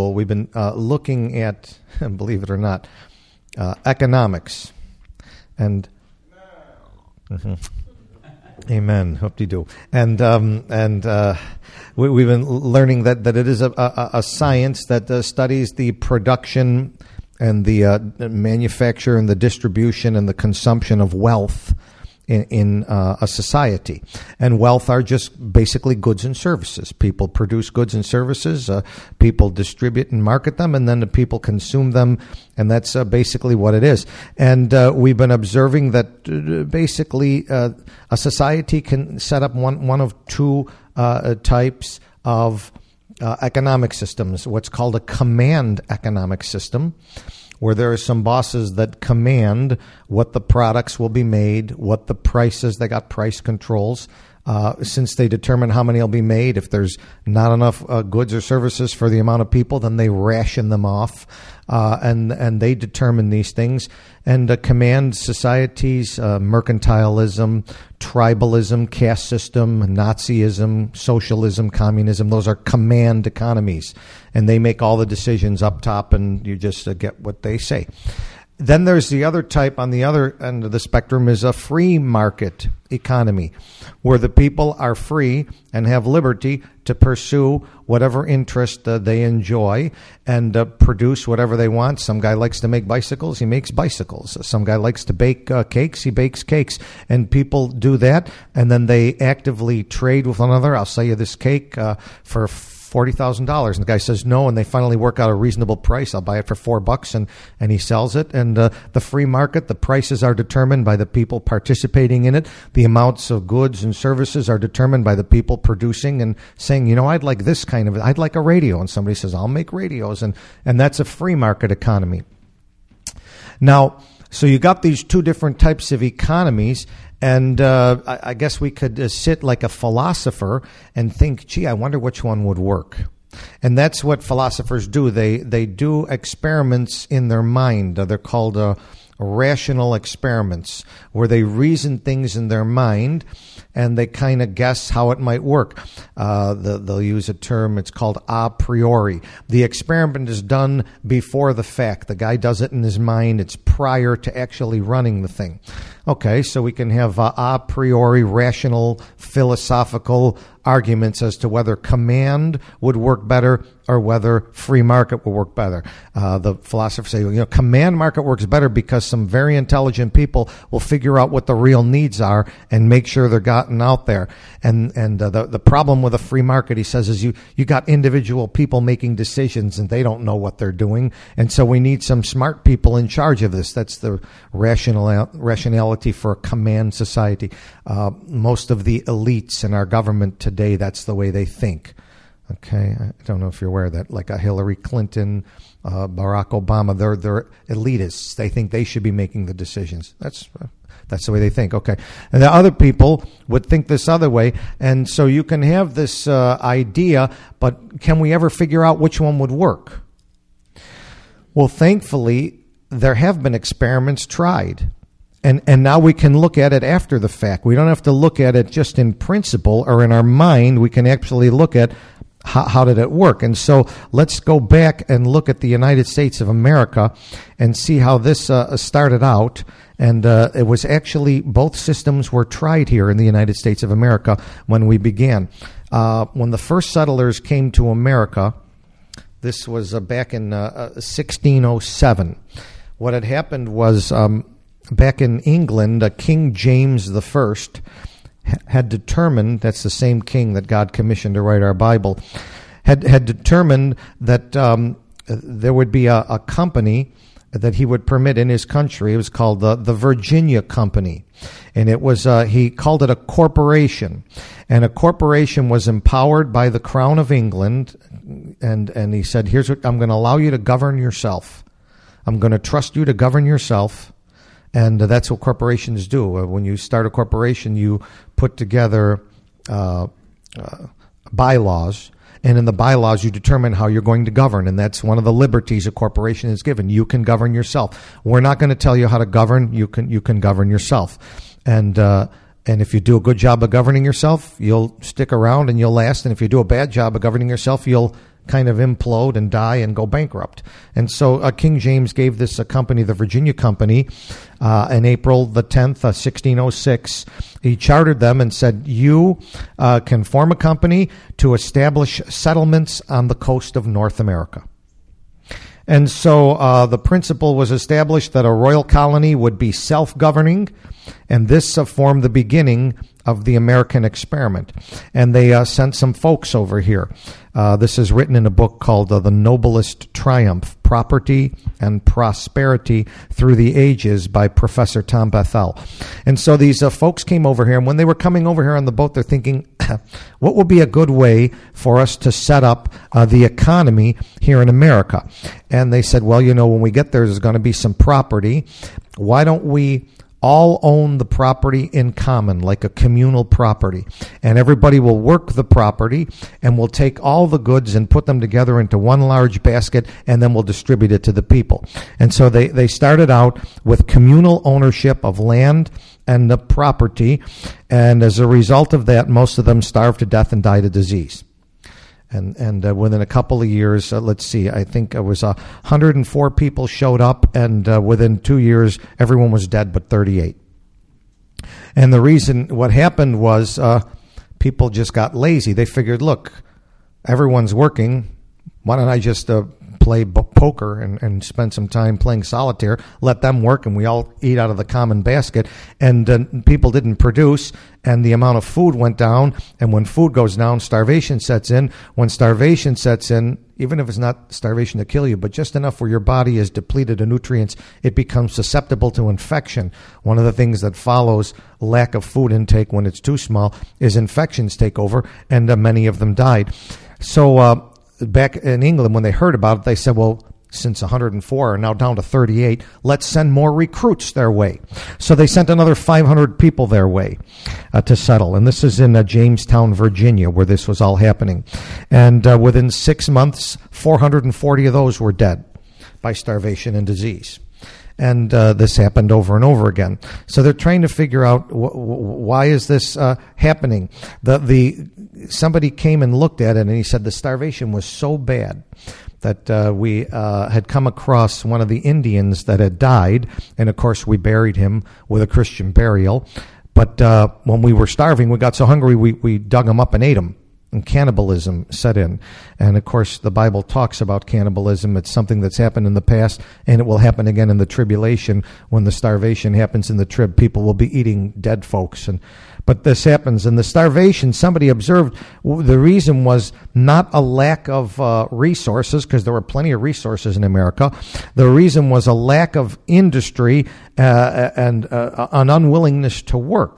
school, we've been looking at, believe it or not, economics. And amen. Hope-de-doo. And we've been learning that it is a science that studies the production and the manufacture and the distribution and the consumption of wealth in a society. And wealth are just basically goods and services. People produce goods and services, people distribute and market them, and then the people consume them, and that's basically what it is. And we've been observing that basically a society can set up one of two types of economic systems, what's called a command economic system, where there are some bosses that command what the products will be made, what the prices, they got price controls. Since they determine how many will be made, if there's not enough goods or services for the amount of people, then they ration them off, and they determine these things. And command societies, mercantilism, tribalism, caste system, Nazism, socialism, communism, those are command economies. And they make all the decisions up top, and you just get what they say. Then there's the other type on the other end of the spectrum is a free market economy, where the people are free and have liberty to pursue whatever interest they enjoy and produce whatever they want. Some guy likes to make bicycles, he makes bicycles. Some guy likes to bake cakes, he bakes cakes. And people do that, and then they actively trade with one another. I'll sell you this cake for $40,000, and the guy says no, and they finally work out a reasonable price. I'll buy it for $4, and he sells it. And the free market, the prices are determined by the people participating in it. The amounts of goods and services are determined by the people producing and saying, I'd like this kind of, I'd like a radio, and somebody says, I'll make radios, and that's a free market economy. Now, so you got these two different types of economies. And I guess we could sit like a philosopher and think, gee, I wonder which one would work. And that's what philosophers do. They do experiments in their mind. They're called rational experiments, where they reason things in their mind and they kind of guess how it might work. They'll use a term, it's called a priori. The experiment is done before the fact. The guy does it in his mind. It's prior to actually running the thing. Okay, so we can have a priori rational philosophical arguments as to whether command would work better or whether free market will work better. The philosophers say, command market works better because some very intelligent people will figure out what the real needs are and make sure they're gotten out there. And the problem with a free market, he says, is you got individual people making decisions and they don't know what they're doing. And so we need some smart people in charge of this. That's the rationality for a command society. Most of the elites in our government today, that's the way they think. Okay, I don't know if you're aware of that. Like a Hillary Clinton, Barack Obama, they're elitists. They think they should be making the decisions. That's the way they think. Okay, and the other people would think this other way. And so you can have this idea, but can we ever figure out which one would work? Well, thankfully, there have been experiments tried. And now we can look at it after the fact. We don't have to look at it just in principle or in our mind. We can actually look at how did it work. And so let's go back and look at the United States of America and see how this started out. And it was actually, both systems were tried here in the United States of America when we began. When the first settlers came to America, this was back in 1607. What had happened was, back in England, King James I had determined, that's the same king that God commissioned to write our Bible, had determined that there would be a company that he would permit in his country. It was called the Virginia Company. And it was, he called it a corporation. And a corporation was empowered by the Crown of England. And he said, here's what, I'm going to allow you to govern yourself. I'm going to trust you to govern yourself. And that's what corporations do. When you start a corporation, you put together bylaws, and in the bylaws you determine how you're going to govern, and that's one of the liberties a corporation is given. You can govern yourself. We're not going to tell you how to govern. You can govern yourself. And if you do a good job of governing yourself, you'll stick around and you'll last. And if you do a bad job of governing yourself, you'll kind of implode and die and go bankrupt. And so King James gave this company, the Virginia Company, in April the 10th, 1606. He chartered them and said, you can form a company to establish settlements on the coast of North America. And so the principle was established that a royal colony would be self-governing, and this formed the beginning of the American experiment. And they sent some folks over here. This is written in a book called The Noblest Triumph, Property and Prosperity Through the Ages by Professor Tom Bethel. And so these folks came over here, and when they were coming over here on the boat, they're thinking, what would be a good way for us to set up the economy here in America? And they said, well, when we get there, there's going to be some property. Why don't we all own the property in common, like a communal property, and everybody will work the property, and we'll take all the goods and put them together into one large basket, and then we'll distribute it to the people. And so they started out with communal ownership of land and the property, and as a result of that, most of them starved to death and died of disease. And within a couple of years, let's see, I think it was 104 people showed up, and within 2 years, everyone was dead but 38. And the reason, what happened was people just got lazy. They figured, look, everyone's working. Why don't I just play poker and spend some time playing solitaire, let them work, and we all eat out of the common basket. And people didn't produce, and the amount of food went down. And when food goes down, starvation sets in. When starvation sets in, even if it's not starvation to kill you, but just enough where your body is depleted of nutrients, it becomes susceptible to infection. One of the things that follows lack of food intake when it's too small is infections take over, and many of them died. So back in England, when they heard about it, they said, well, since 104 are now down to 38, let's send more recruits their way. So they sent another 500 people their way to settle. And this is in Jamestown, Virginia, where this was all happening. And within 6 months, 440 of those were dead by starvation and disease. And this happened over and over again. So they're trying to figure out why is this happening. Somebody came and looked at it, and he said the starvation was so bad that we had come across one of the Indians that had died, and of course we buried him with a Christian burial. But when we were starving, we got so hungry we dug him up and ate him. And cannibalism set in. And of course, the Bible talks about cannibalism. It's something that's happened in the past, and it will happen again in the tribulation. When the starvation happens in the trib, people will be eating dead folks. But this happens. And the starvation, somebody observed, the reason was not a lack of resources, because there were plenty of resources in America. The reason was a lack of industry and an unwillingness to work.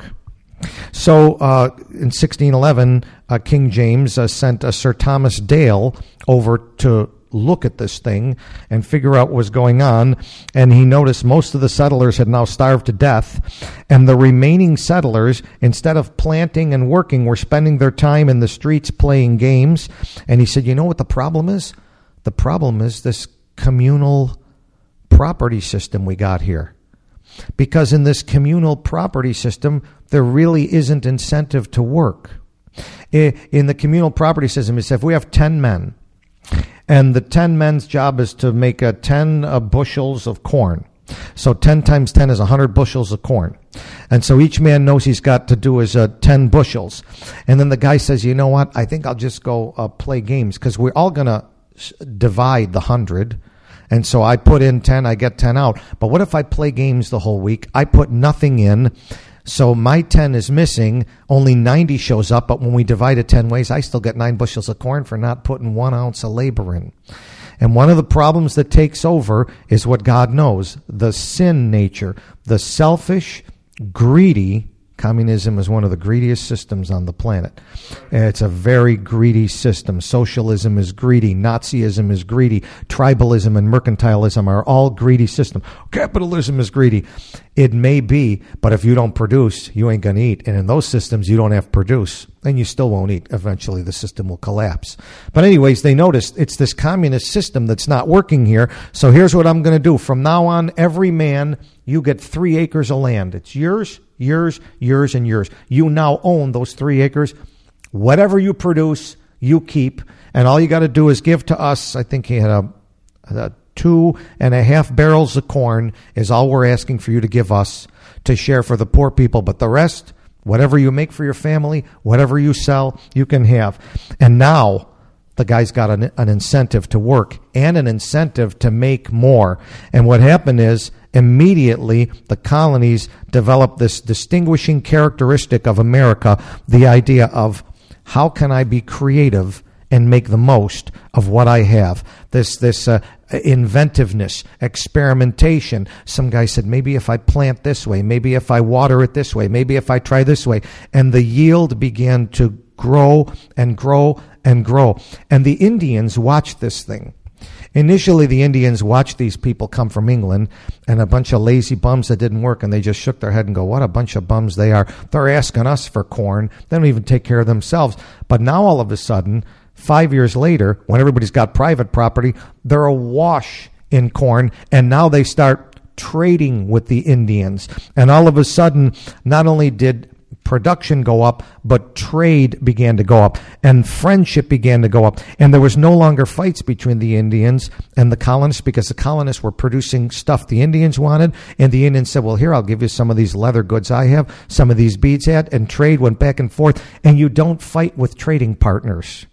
So in 1611, King James sent Sir Thomas Dale over to look at this thing and figure out what was going on. And he noticed most of the settlers had now starved to death. And the remaining settlers, instead of planting and working, were spending their time in the streets playing games. And he said, you know what the problem is? The problem is this communal property system we got here. Because in this communal property system, there really isn't incentive to work. In the communal property system, it says if we have 10 men, and the 10 men's job is to make 10 bushels of corn. So 10 times 10 is 100 bushels of corn. And so each man knows he's got to do his 10 bushels. And then the guy says, you know what, I think I'll just go play games, because we're all going to divide the 100. And so I put in 10, I get 10 out. But what if I play games the whole week? I put nothing in, so my 10 is missing. Only 90 shows up, but when we divide it 10 ways, I still get 9 bushels of corn for not putting 1 ounce of labor in. And one of the problems that takes over is what God knows, the sin nature, the selfish, greedy. Communism is one of the greediest systems on the planet. It's a very greedy system. Socialism is greedy. Nazism is greedy. Tribalism and mercantilism are all greedy systems. Capitalism is greedy. It may be, but if you don't produce, you ain't going to eat. And in those systems, you don't have to produce, and you still won't eat. Eventually, the system will collapse. But anyways, they noticed it's this communist system that's not working here. So here's what I'm going to do. From now on, every man, you get 3 acres of land. It's yours, yours, yours, and yours. You now own those 3 acres. Whatever you produce, you keep. and all you got to do is give to us. I think he had a 2.5 barrels of corn is all we're asking for you to give us to share for the poor people. But the rest, whatever you make for your family, whatever you sell, you can have. And now the guy's got an incentive to work and an incentive to make more. And what happened is immediately the colonies developed this distinguishing characteristic of America, the idea of how can I be creative and make the most of what I have. This inventiveness, experimentation. Some guy said, maybe if I plant this way, maybe if I water it this way, maybe if I try this way. And the yield began to grow and grow and grow. And the Indians watched this thing. Initially, the Indians watched these people come from England and a bunch of lazy bums that didn't work, and they just shook their head and go, what a bunch of bums they are. They're asking us for corn. They don't even take care of themselves. But now all of a sudden, 5 years later, when everybody's got private property, they're awash in corn, and now they start trading with the Indians. And all of a sudden, not only did production go up, but trade began to go up, and friendship began to go up. And there was no longer fights between the Indians and the colonists, because the colonists were producing stuff the Indians wanted, and the Indians said, well, here, I'll give you some of these leather goods I have, some of these beads I had, and trade went back and forth. And you don't fight with trading partners.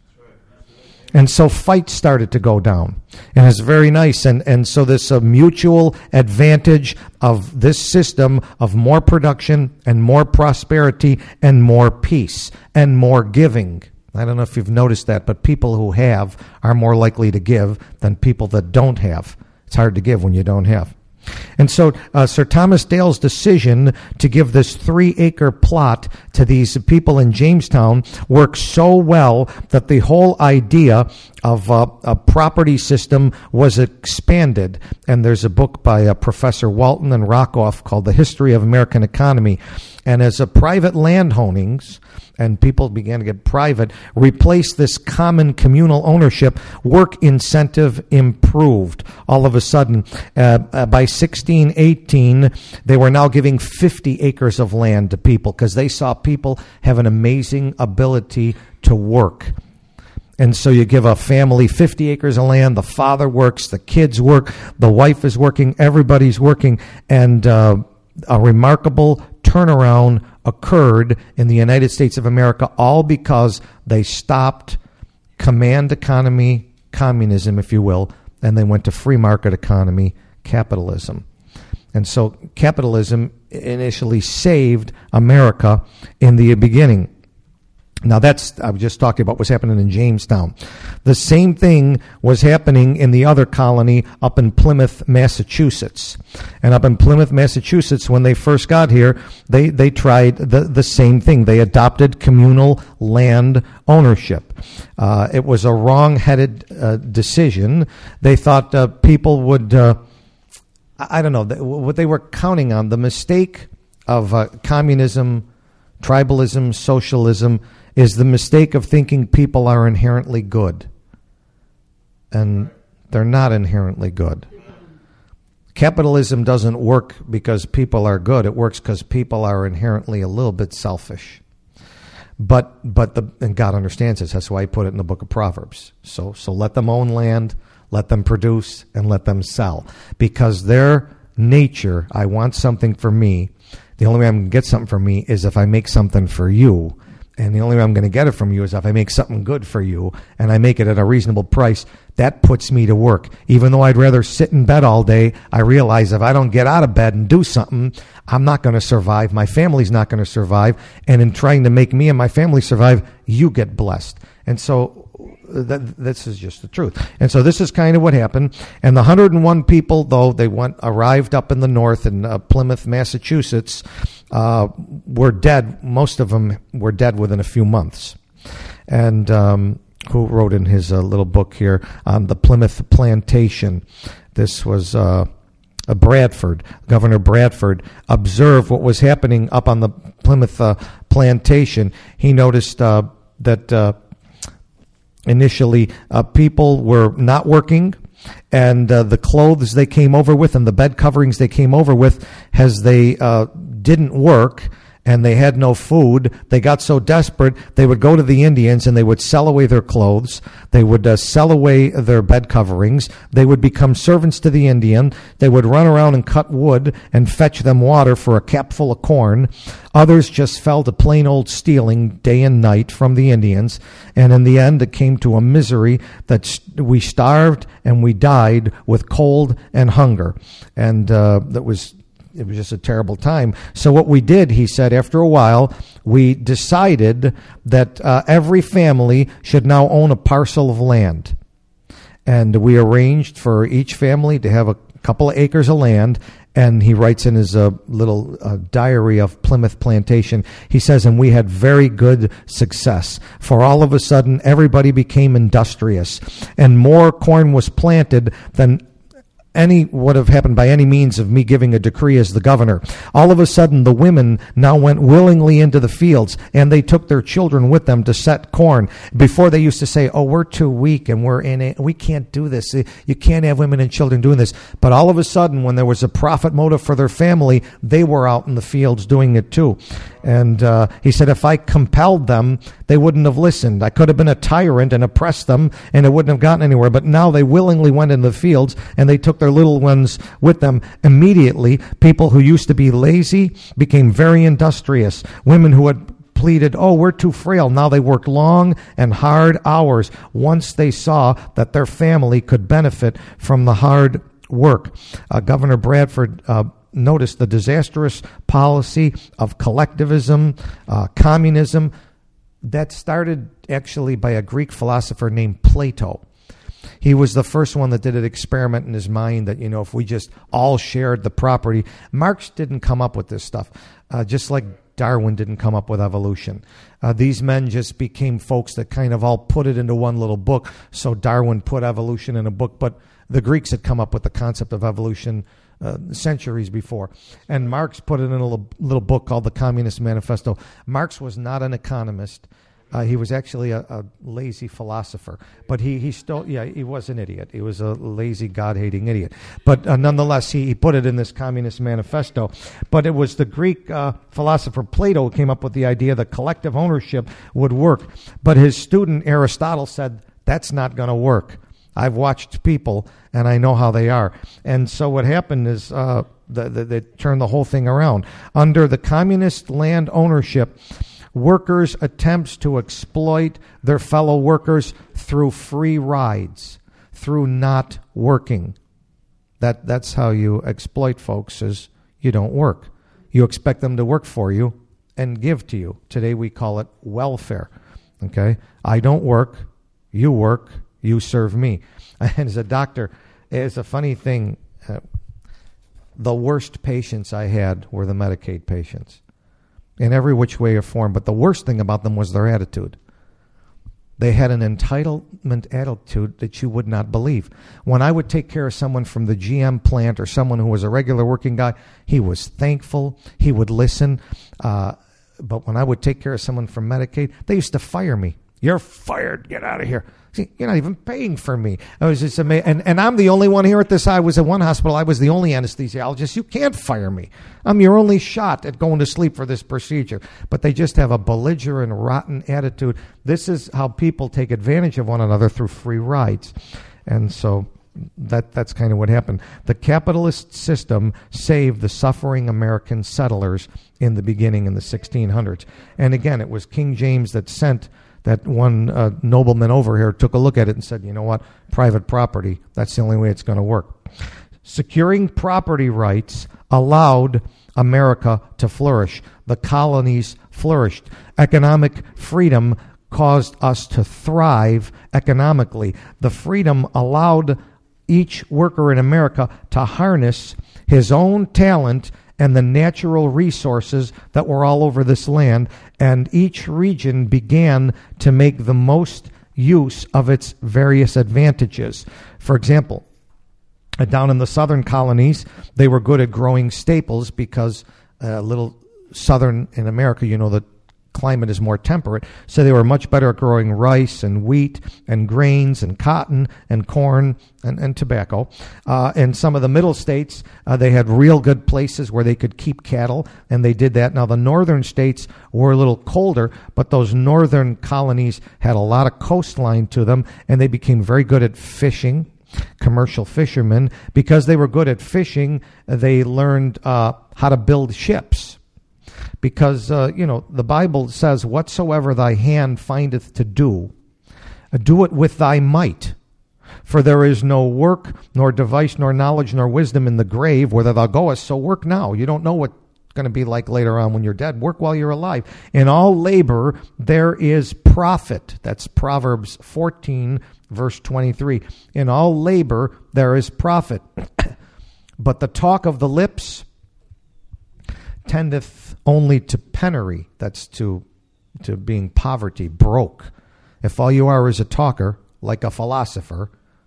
And so fights started to go down. And it's very nice. And so this mutual advantage of this system of more production and more prosperity and more peace and more giving. I don't know if you've noticed that, but people who have are more likely to give than people that don't have. It's hard to give when you don't have. And so Sir Thomas Dale's decision to give this 3-acre plot to these people in Jamestown worked so well that the whole idea of a property system was expanded. And there's a book by Professor Walton and Rockoff called The History of American Economy. And as a private landholdings, and people began to get private, replaced this common communal ownership, work incentive improved. All of a sudden, by 1618, they were now giving 50 acres of land to people because they saw people have an amazing ability to work. And so you give a family 50 acres of land, the father works, the kids work, the wife is working, everybody's working, and a remarkable turnaround occurred in the United States of America, all because they stopped command economy, communism, if you will, and they went to free market economy, capitalism. And so capitalism initially saved America in the beginning. Now I was just talking about what's happening in Jamestown. The same thing was happening in the other colony up in Plymouth, Massachusetts. And up in Plymouth, Massachusetts, when they first got here, they tried the same thing. They adopted communal land ownership. It was a wrong-headed decision. They thought people would, I don't know, what they were counting on, the mistake of communism, tribalism, socialism, is the mistake of thinking people are inherently good. And they're not inherently good. Capitalism doesn't work because people are good. It works because people are inherently a little bit selfish. And God understands this. That's why he put it in the book of Proverbs. So let them own land, let them produce, and let them sell. Because their nature, I want something for me. The only way I'm going to get something for me is if I make something for you. And the only way I'm going to get it from you is if I make something good for you and I make it at a reasonable price. That puts me to work. Even though I'd rather sit in bed all day, I realize if I don't get out of bed and do something, I'm not going to survive. My family's not going to survive. And in trying to make me and my family survive, you get blessed. And so this is just the truth. And so this is kind of what happened. And the 101 people, though, arrived up in the north in Plymouth, Massachusetts, were dead. Most of them were dead within a few months. And who wrote in his little book here on the Plymouth Plantation. This was Bradford. Governor Bradford observed what was happening up on the Plymouth Plantation. He noticed that initially people were not working, and the clothes they came over with and the bed coverings they came over with, as they didn't work, and they had no food. They got so desperate, they would go to the Indians and they would sell away their clothes. They would sell away their bed coverings. They would become servants to the Indian. They would run around and cut wood and fetch them water for a cap full of corn. Others just fell to plain old stealing day and night from the Indians. And in the end, it came to a misery that we starved and we died with cold and hunger. And it was just a terrible time. So what we did, he said, after a while, we decided that every family should now own a parcel of land. And we arranged for each family to have a couple of acres of land. And he writes in his little diary of Plymouth Plantation, he says, and we had very good success. For all of a sudden, everybody became industrious. And more corn was planted than any would have happened by any means of me giving a decree as the governor. All of a sudden, the women now went willingly into the fields, and they took their children with them to set corn. Before, they used to say, oh, we're too weak, and we can't do this. You can't have women and children doing this. But all of a sudden, when there was a profit motive for their family, they were out in the fields doing it too. And he said, if I compelled them, they wouldn't have listened. I could have been a tyrant and oppressed them, and it wouldn't have gotten anywhere. But now they willingly went in the fields, and they took their little ones with them. Immediately, people who used to be lazy became very industrious. Women who had pleaded, oh, we're too frail. Now they worked long and hard hours once they saw that their family could benefit from the hard work. Governor Bradford noticed the disastrous policy of collectivism, communism, that started actually by a Greek philosopher named Plato. He was the first one that did an experiment in his mind that, if we just all shared the property. Marx didn't come up with this stuff, just like Darwin didn't come up with evolution. These men just became folks that kind of all put it into one little book. So Darwin put evolution in a book, but the Greeks had come up with the concept of evolution centuries before. And Marx put it in a little book called the Communist Manifesto. Marx was not an economist. He was actually a lazy philosopher. But he was an idiot. He was a lazy, God-hating idiot. But nonetheless, he put it in this Communist Manifesto. But it was the Greek philosopher Plato who came up with the idea that collective ownership would work. But his student Aristotle said, that's not going to work. I've watched people, and I know how they are. And so what happened is they turned the whole thing around. Under the communist land ownership, workers' attempts to exploit their fellow workers through free rides, through not working. That's how you exploit folks, is you don't work. You expect them to work for you and give to you. Today we call it welfare. Okay? I don't work, you serve me. And as a doctor, it's a funny thing. The worst patients I had were the Medicaid patients, in every which way or form. But the worst thing about them was their attitude. They had an entitlement attitude that you would not believe. When I would take care of someone from the GM plant or someone who was a regular working guy, he was thankful. He would listen. But when I would take care of someone from Medicaid, they used to fire me. You're fired. Get out of here. See, you're not even paying for me. I was just amazed. And I'm the only one here at this. I was at one hospital. I was the only anesthesiologist. You can't fire me. I'm your only shot at going to sleep for this procedure. But they just have a belligerent, rotten attitude. This is how people take advantage of one another through free rides. And so that's kind of what happened. The capitalist system saved the suffering American settlers in the beginning in the 1600s. And again, it was King James that sent that one nobleman over here, took a look at it and said, you know what, private property, that's the only way it's going to work. Securing property rights allowed America to flourish. The colonies flourished. Economic freedom caused us to thrive economically. The freedom allowed each worker in America to harness his own talent and the natural resources that were all over this land, and each region began to make the most use of its various advantages. For example, down in the southern colonies, they were good at growing staples because little southern in America, the climate is more temperate. So they were much better at growing rice and wheat and grains and cotton and corn and tobacco. In some of the middle states, they had real good places where they could keep cattle, and they did that. Now, the northern states were a little colder, but those northern colonies had a lot of coastline to them, and they became very good at fishing. Commercial fishermen. Because they were good at fishing, they learned how to build ships. Because, the Bible says, whatsoever thy hand findeth to do, do it with thy might. For there is no work, nor device, nor knowledge, nor wisdom in the grave, whither thou goest. So work now. You don't know what it's going to be like later on when you're dead. Work while you're alive. In all labor there is profit. That's Proverbs 14, verse 23. In all labor there is profit. But the talk of the lips tendeth only to penury. That's to being poverty, broke. If all you are is a talker, like a philosopher,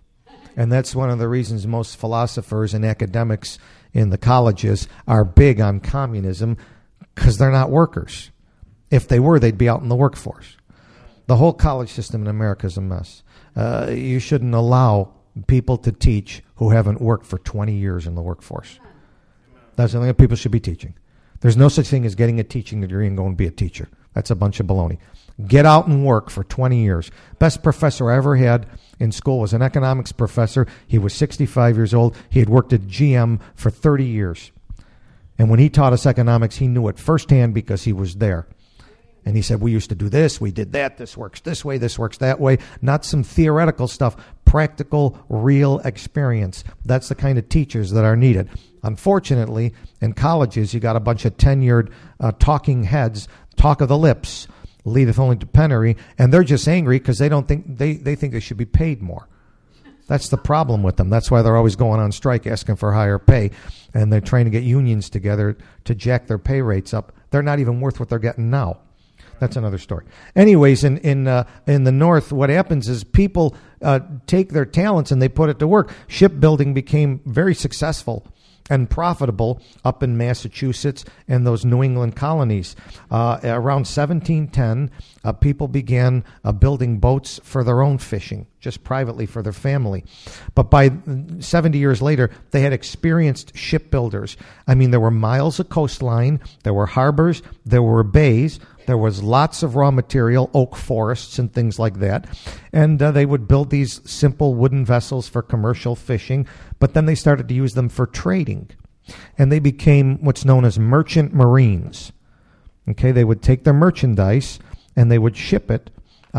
and that's one of the reasons most philosophers and academics in the colleges are big on communism, because they're not workers. If they were, they'd be out in the workforce. The whole college system in America is a mess. You shouldn't allow people to teach who haven't worked for 20 years in the workforce. That's the only thing people should be teaching. There's no such thing as getting a teaching degree and going to be a teacher. That's a bunch of baloney. Get out and work for 20 years. Best professor I ever had in school was an economics professor. He was 65 years old. He had worked at GM for 30 years. And when he taught us economics, he knew it firsthand because he was there. And he said, we used to do this, we did that, this works this way, this works that way. Not some theoretical stuff, practical, real experience. That's the kind of teachers that are needed. Unfortunately, in colleges, you got a bunch of tenured talking heads, talk of the lips, leadeth only to penury, and they're just angry because they don't think they think they should be paid more. That's the problem with them. That's why they're always going on strike asking for higher pay, and they're trying to get unions together to jack their pay rates up. They're not even worth what they're getting now. That's another story. Anyways, in the North, what happens is people take their talents and they put it to work. Shipbuilding became very successful and profitable up in Massachusetts and those New England colonies. Around 1710, people began building boats for their own fishing, just privately for their family. But by 70 years later, they had experienced shipbuilders. I mean, there were miles of coastline, there were harbors, there were bays, there was lots of raw material, oak forests and things like that. And they would build these simple wooden vessels for commercial fishing, but then they started to use them for trading. And they became what's known as merchant marines. Okay, they would take their merchandise and they would ship it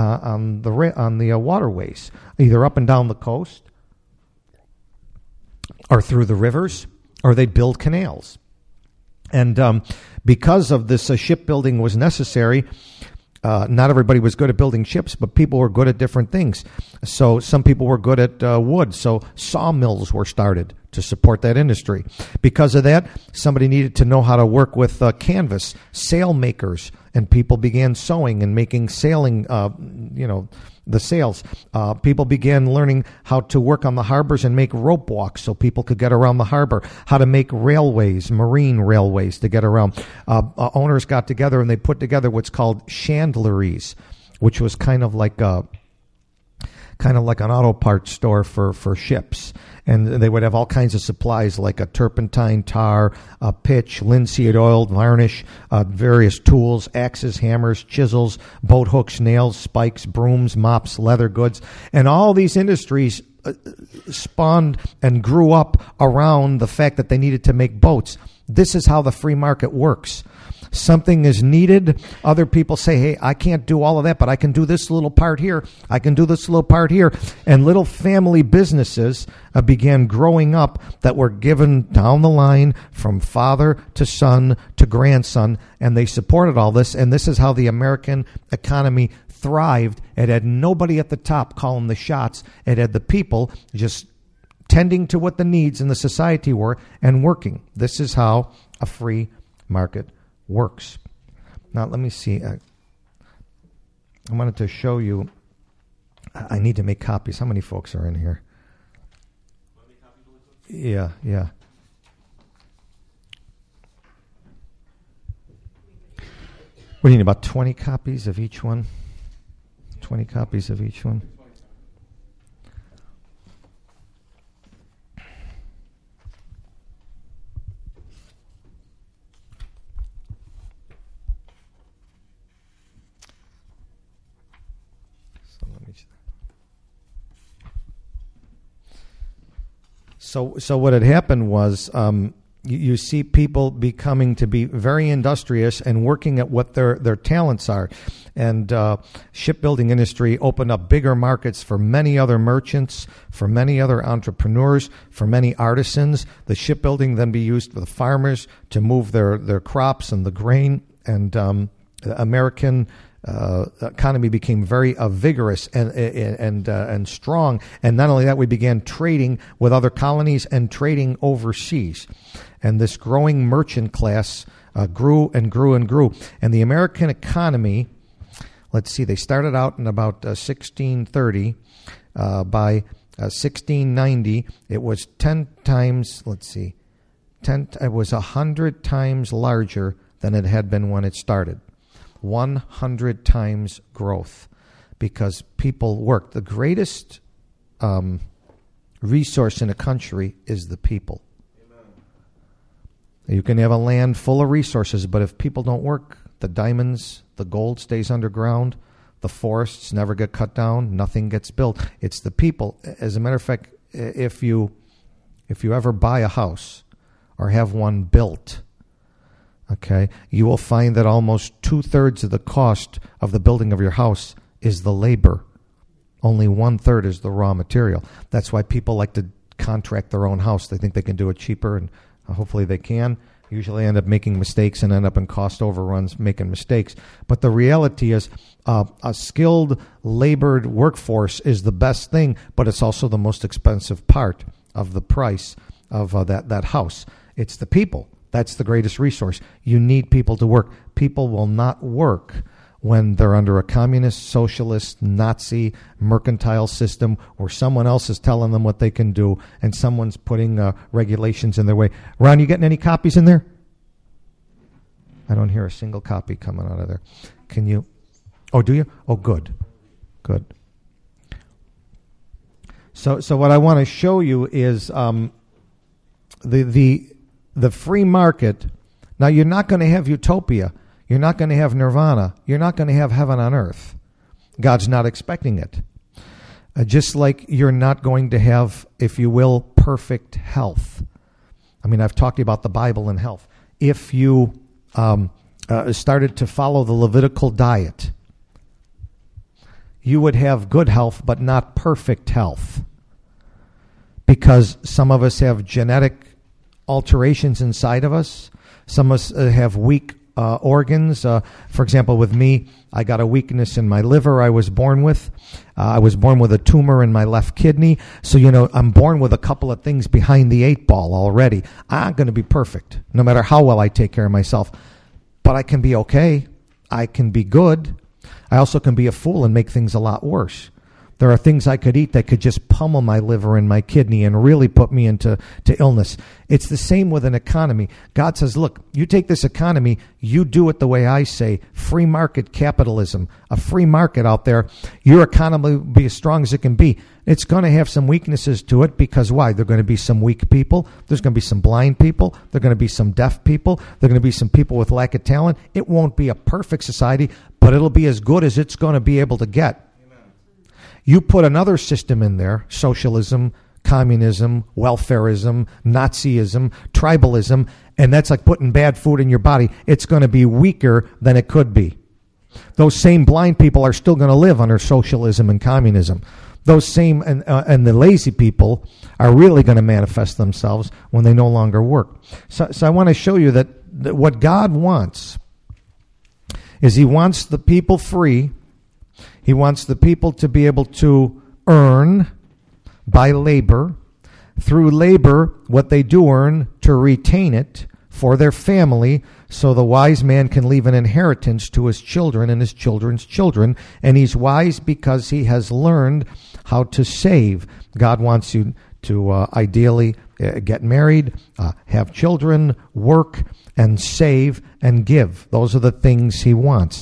on the waterways, either up and down the coast or through the rivers, or they'd build canals. And because of this, shipbuilding was necessary. Not everybody was good at building ships, but people were good at different things. So some people were good at wood, so sawmills were started to support that industry. Because of that, somebody needed to know how to work with canvas, sail makers, and people began sewing and making sailing, the sails. People began learning how to work on the harbors and make rope walks so people could get around the harbor, how to make railways, marine railways to get around. Owners got together and they put together what's called chandleries, which was kind of like an auto parts store for ships. And they would have all kinds of supplies like a turpentine, tar, pitch, linseed oil, varnish, various tools, axes, hammers, chisels, boat hooks, nails, spikes, brooms, mops, leather goods. And all these industries spawned and grew up around the fact that they needed to make boats. This is how the free market works. Something is needed. Other people say, hey, I can't do all of that, but I can do this little part here. I can do this little part here. And little family businesses began growing up that were given down the line from father to son to grandson, and they supported all this. And this is how the American economy thrived. It had nobody at the top calling the shots. It had the people just tending to what the needs in the society were and working. This is how a free market works. Now, let me see. I wanted to show you. I need to make copies. How many folks are in here? Yeah. What do you need, about 20 copies of each one? 20 copies of each one? So what had happened was you see people becoming to be very industrious and working at what their talents are. And shipbuilding industry opened up bigger markets for many other merchants, for many other entrepreneurs, for many artisans. The shipbuilding then be used for the farmers to move their crops and the grain. And the American economy became very vigorous and strong. And not only that, we began trading with other colonies and trading overseas. And this growing merchant class grew and grew and grew. And the American economy, let's see, they started out in about 1630. By 1690, it was 10 times, it was 100 times larger than it had been when it started. 100 times growth because people work. The greatest resource in a country is the people. Amen. You can have a land full of resources, but if people don't work, the diamonds, the gold stays underground, the forests never get cut down, nothing gets built. It's the people. As a matter of fact, if you ever buy a house or have one built, okay, you will find that almost 2/3 of the cost of the building of your house is the labor. Only 1/3 is the raw material. That's why people like to contract their own house. They think they can do it cheaper, and hopefully they can. Usually end up making mistakes and end up in cost overruns making mistakes. But the reality is a skilled, labored workforce is the best thing, but it's also the most expensive part of the price of that house. It's the people. That's the greatest resource. You need people to work. People will not work when they're under a communist, socialist, Nazi, mercantile system where someone else is telling them what they can do and someone's putting regulations in their way. Ron, you getting any copies in there? I don't hear a single copy coming out of there. Can you? Oh, do you? Oh, good. Good. So what I want to show you is the free market. Now, you're not going to have utopia. You're not going to have nirvana. You're not going to have heaven on earth. God's not expecting it. Just like you're not going to have, if you will, perfect health. I mean, I've talked to you about the Bible and health. If you started to follow the Levitical diet, you would have good health, but not perfect health. Because some of us have genetic alterations inside of us. Some of us have weak organs. For example, with me, I got a weakness in my liver I was born with. I was born with a tumor in my left kidney. So, I'm born with a couple of things behind the 8 ball already. I'm not going to be perfect, no matter how well I take care of myself. But I can be okay. I can be good. I also can be a fool and make things a lot worse. There are things I could eat that could just pummel my liver and my kidney and really put me into illness. It's the same with an economy. God says, look, you take this economy, you do it the way I say, free market capitalism, a free market out there. Your economy will be as strong as it can be. It's going to have some weaknesses to it because why? There are going to be some weak people. There's going to be some blind people. There are going to be some deaf people. There are going to be some people with lack of talent. It won't be a perfect society, but it'll be as good as it's going to be able to get. You put another system in there, socialism, communism, welfarism, Nazism, tribalism, and that's like putting bad food in your body. It's going to be weaker than it could be. Those same blind people are still going to live under socialism and communism. Those same, and the lazy people are really going to manifest themselves when they no longer work. So I want to show you that what God wants is He wants the people free. He wants the people to be able to earn by labor. Through labor, what they do earn, to retain it for their family, so the wise man can leave an inheritance to his children and his children's children. And he's wise because he has learned how to save. God wants you to ideally get married, have children, work, and save and give. Those are the things he wants.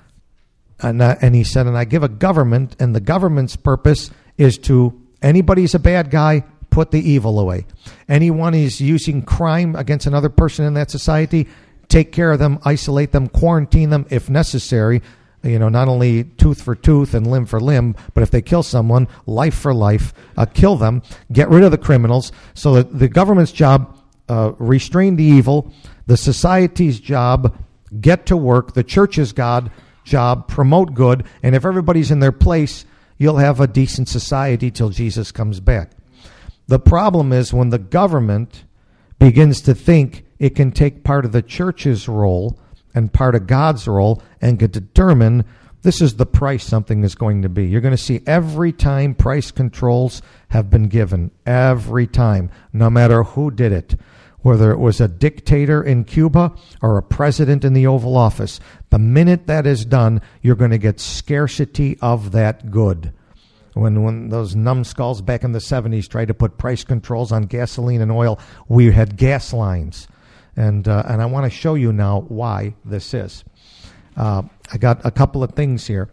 And he said, and I give a government, and the government's purpose is to, anybody's a bad guy, put the evil away. Anyone who's using crime against another person in that society, take care of them, isolate them, quarantine them if necessary. Not only tooth for tooth and limb for limb, but if they kill someone, life for life, kill them, get rid of the criminals. So that the government's job, restrain the evil, the society's job, get to work, the church's job, promote good, and if everybody's in their place, you'll have a decent society till Jesus comes back. The problem is when the government begins to think it can take part of the church's role and part of God's role and can determine this is the price something is going to be. You're going to see every time price controls have been given, every time, no matter who did it, whether it was a dictator in Cuba or a president in the Oval Office. The minute that is done, you're going to get scarcity of that good. When those numbskulls back in the 70s tried to put price controls on gasoline and oil, we had gas lines. And I want to show you now why this is. I got a couple of things here.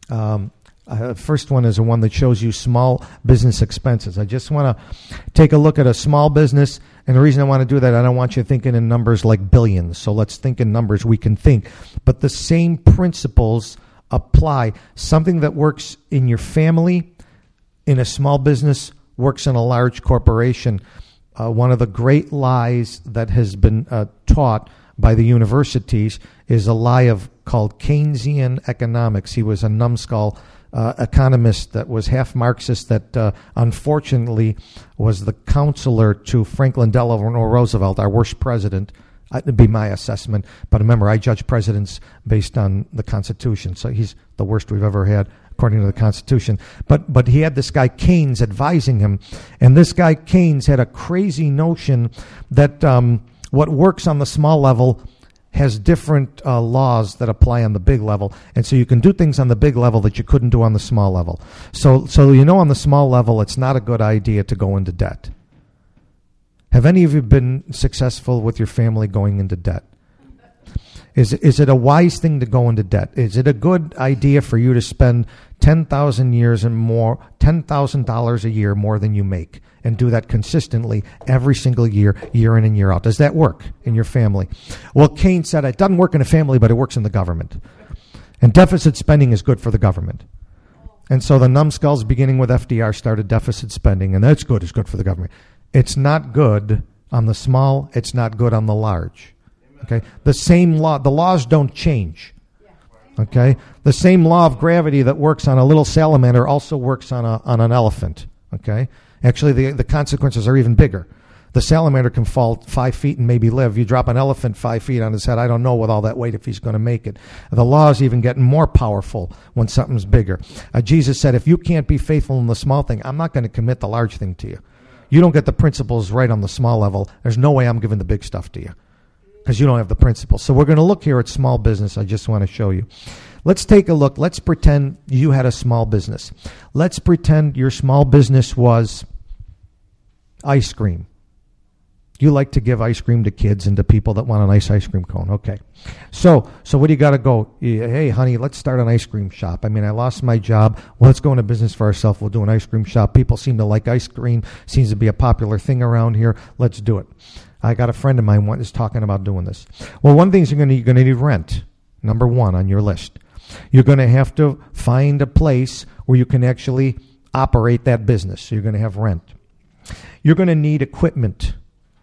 First one is the one that shows you small business expenses. I just want to take a look at a small business, and the reason I want to do that, I don't want you thinking in numbers like billions. So let's think in numbers we can think. But the same principles apply. Something that works in your family, in a small business, works in a large corporation. One of the great lies that has been taught by the universities is a lie called Keynesian economics. He was a numbskull economist that was half Marxist that unfortunately was the counselor to Franklin Delano Roosevelt, our worst president. That'd be my assessment. But remember, I judge presidents based on the Constitution, so he's the worst we've ever had, according to the Constitution. But he had this guy Keynes advising him, and this guy Keynes had a crazy notion that what works on the small level has different laws that apply on the big level, and so you can do things on the big level that you couldn't do on the small level. So on the small level, it's not a good idea to go into debt. Have any of you been successful with your family going into debt? Is it a wise thing to go into debt? Is it a good idea for you to spend $10,000 a year more than you make, and do that consistently every single year, year in and year out? Does that work in your family? Well, Keynes said it doesn't work in a family, but it works in the government. And deficit spending is good for the government. And so the numbskulls, beginning with FDR, started deficit spending, and that's good. It's good for the government. It's not good on the small. It's not good on the large. Okay, the same law. The laws don't change. Okay, the same law of gravity that works on a little salamander also works on an elephant. Okay, actually the consequences are even bigger. The salamander can fall 5 feet and maybe live. You drop an elephant 5 feet on his head, I don't know with all that weight if he's going to make it. The law is even getting more powerful when something's bigger. Jesus said, if you can't be faithful in the small thing, I'm not going to commit the large thing to you. You don't get the principles right on the small level, there's no way I'm giving the big stuff to you, because you don't have the principles. So we're going to look here at small business. I just want to show you. Let's take a look. Let's pretend you had a small business. Let's pretend your small business was ice cream. You like to give ice cream to kids and to people that want a nice ice cream cone. Okay. So what do you got to go? Hey, honey, let's start an ice cream shop. I mean, I lost my job. Well, let's go into business for ourselves. We'll do an ice cream shop. People seem to like ice cream. Seems to be a popular thing around here. Let's do it. I got a friend of mine is talking about doing this. Well, one thing is you're going to need rent. Number one on your list. You're going to have to find a place where you can actually operate that business. So you're going to have rent. You're going to need equipment.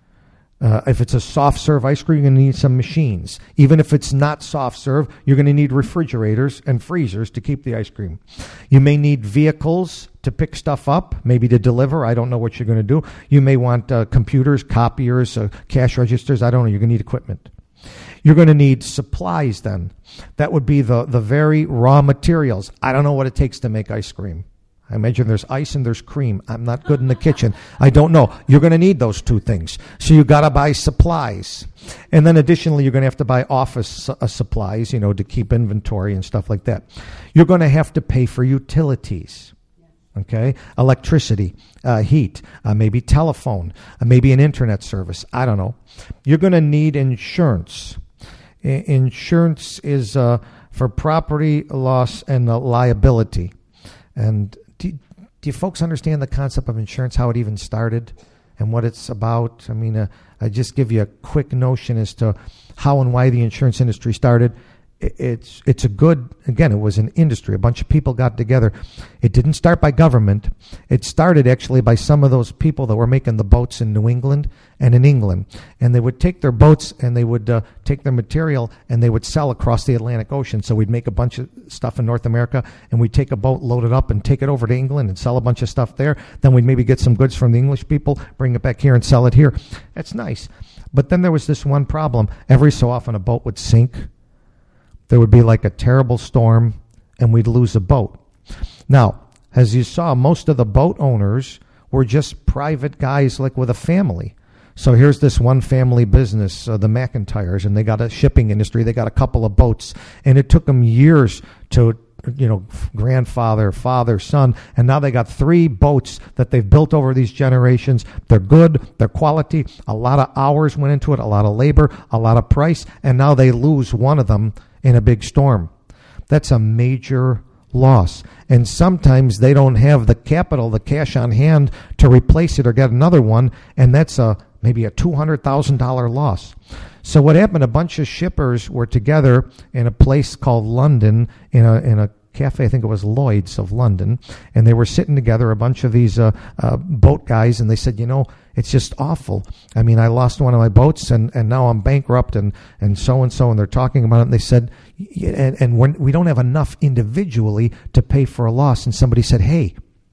If it's a soft serve ice cream, you're going to need some machines. Even if it's not soft serve, you're going to need refrigerators and freezers to keep the ice cream. You may need vehicles to pick stuff up, maybe to deliver. I don't know what you're going to do. You may want computers, copiers, cash registers. I don't know. You're going to need equipment. You're going to need supplies then. That would be the very raw materials. I don't know what it takes to make ice cream. I imagine there's ice and there's cream. I'm not good in the kitchen. I don't know. You're going to need those two things. So you got to buy supplies. And then additionally, you're going to have to buy office supplies, to keep inventory and stuff like that. You're going to have to pay for utilities. okay? Electricity, heat, maybe telephone, maybe an internet service. I don't know. You're going to need insurance. Insurance is for property loss and liability. And do you folks understand the concept of insurance, how it even started and what it's about? I mean, I just give you a quick notion as to how and why the insurance industry started. It's a good, again, it was an industry. A bunch of people got together. It didn't start by government. It started actually by some of those people that were making the boats in New England and in England. And they would take their boats and they would take their material and they would sell across the Atlantic Ocean. So we'd make a bunch of stuff in North America and we'd take a boat, load it up and take it over to England and sell a bunch of stuff there. Then we'd maybe get some goods from the English people, bring it back here and sell it here. That's nice. But then there was this one problem. Every so often a boat would sink. There would be like a terrible storm, and we'd lose a boat. Now, as you saw, most of the boat owners were just private guys like with a family. So here's this one family business, the McIntyres, and they got a shipping industry. They got a couple of boats, and it took them years to, grandfather, father, son, and now they got 3 boats that they've built over these generations. They're good, they're quality, a lot of hours went into it, a lot of labor, a lot of price, and now they lose one of them in a big storm. That's a major loss. And sometimes they don't have the capital, the cash on hand to replace it or get another one, and that's maybe a $200,000 loss. So what happened, a bunch of shippers were together in a place called London, in a cafe, I think it was Lloyd's of London, and they were sitting together, a bunch of these boat guys, and they said, it's just awful. I mean, I lost one of my boats, and now I'm bankrupt, and so-and-so, and they're talking about it, and they said, and we don't have enough individually to pay for a loss. And somebody said, hey,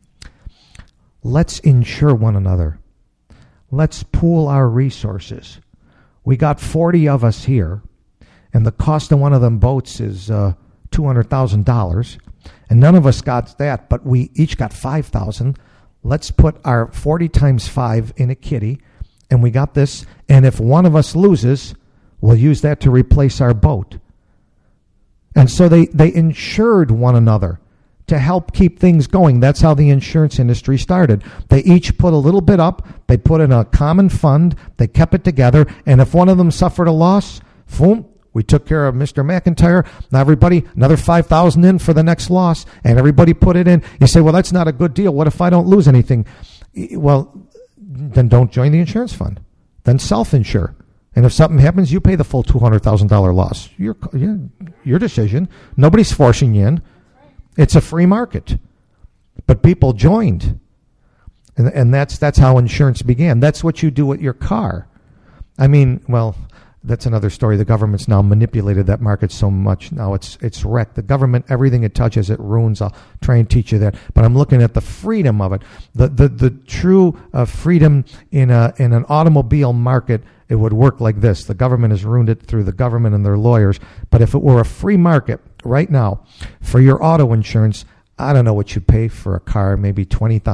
let's insure one another. Let's pool our resources. We got 40 of us here, and the cost of one of them boats is $200,000, and none of us got that, but we each got $5,000. Let's put our 40 times 5 in a kitty, and we got this, and if one of us loses, we'll use that to replace our boat. And so they insured one another to help keep things going. That's how the insurance industry started. They each put a little bit up, they put in a common fund, they kept it together, and if one of them suffered a loss, boom, we took care of Mr. McIntyre. Now everybody, another $5,000 in for the next loss, and everybody put it in. You say, well, that's not a good deal. What if I don't lose anything? Well, then don't join the insurance fund. Then self-insure. And if something happens, you pay the full $200,000 loss. Your decision. Nobody's forcing you in. It's a free market. But people joined. And that's how insurance began. That's what you do with your car. I mean, well, that's another story. The government's now manipulated that market so much. Now it's wrecked. The government, everything it touches, it ruins. I'll try and teach you that. But I'm looking at the freedom of it. The true freedom in an automobile market, it would work like this. The government has ruined it through the government and their lawyers. But if it were a free market right now for your auto insurance, I don't know what you pay for a car, maybe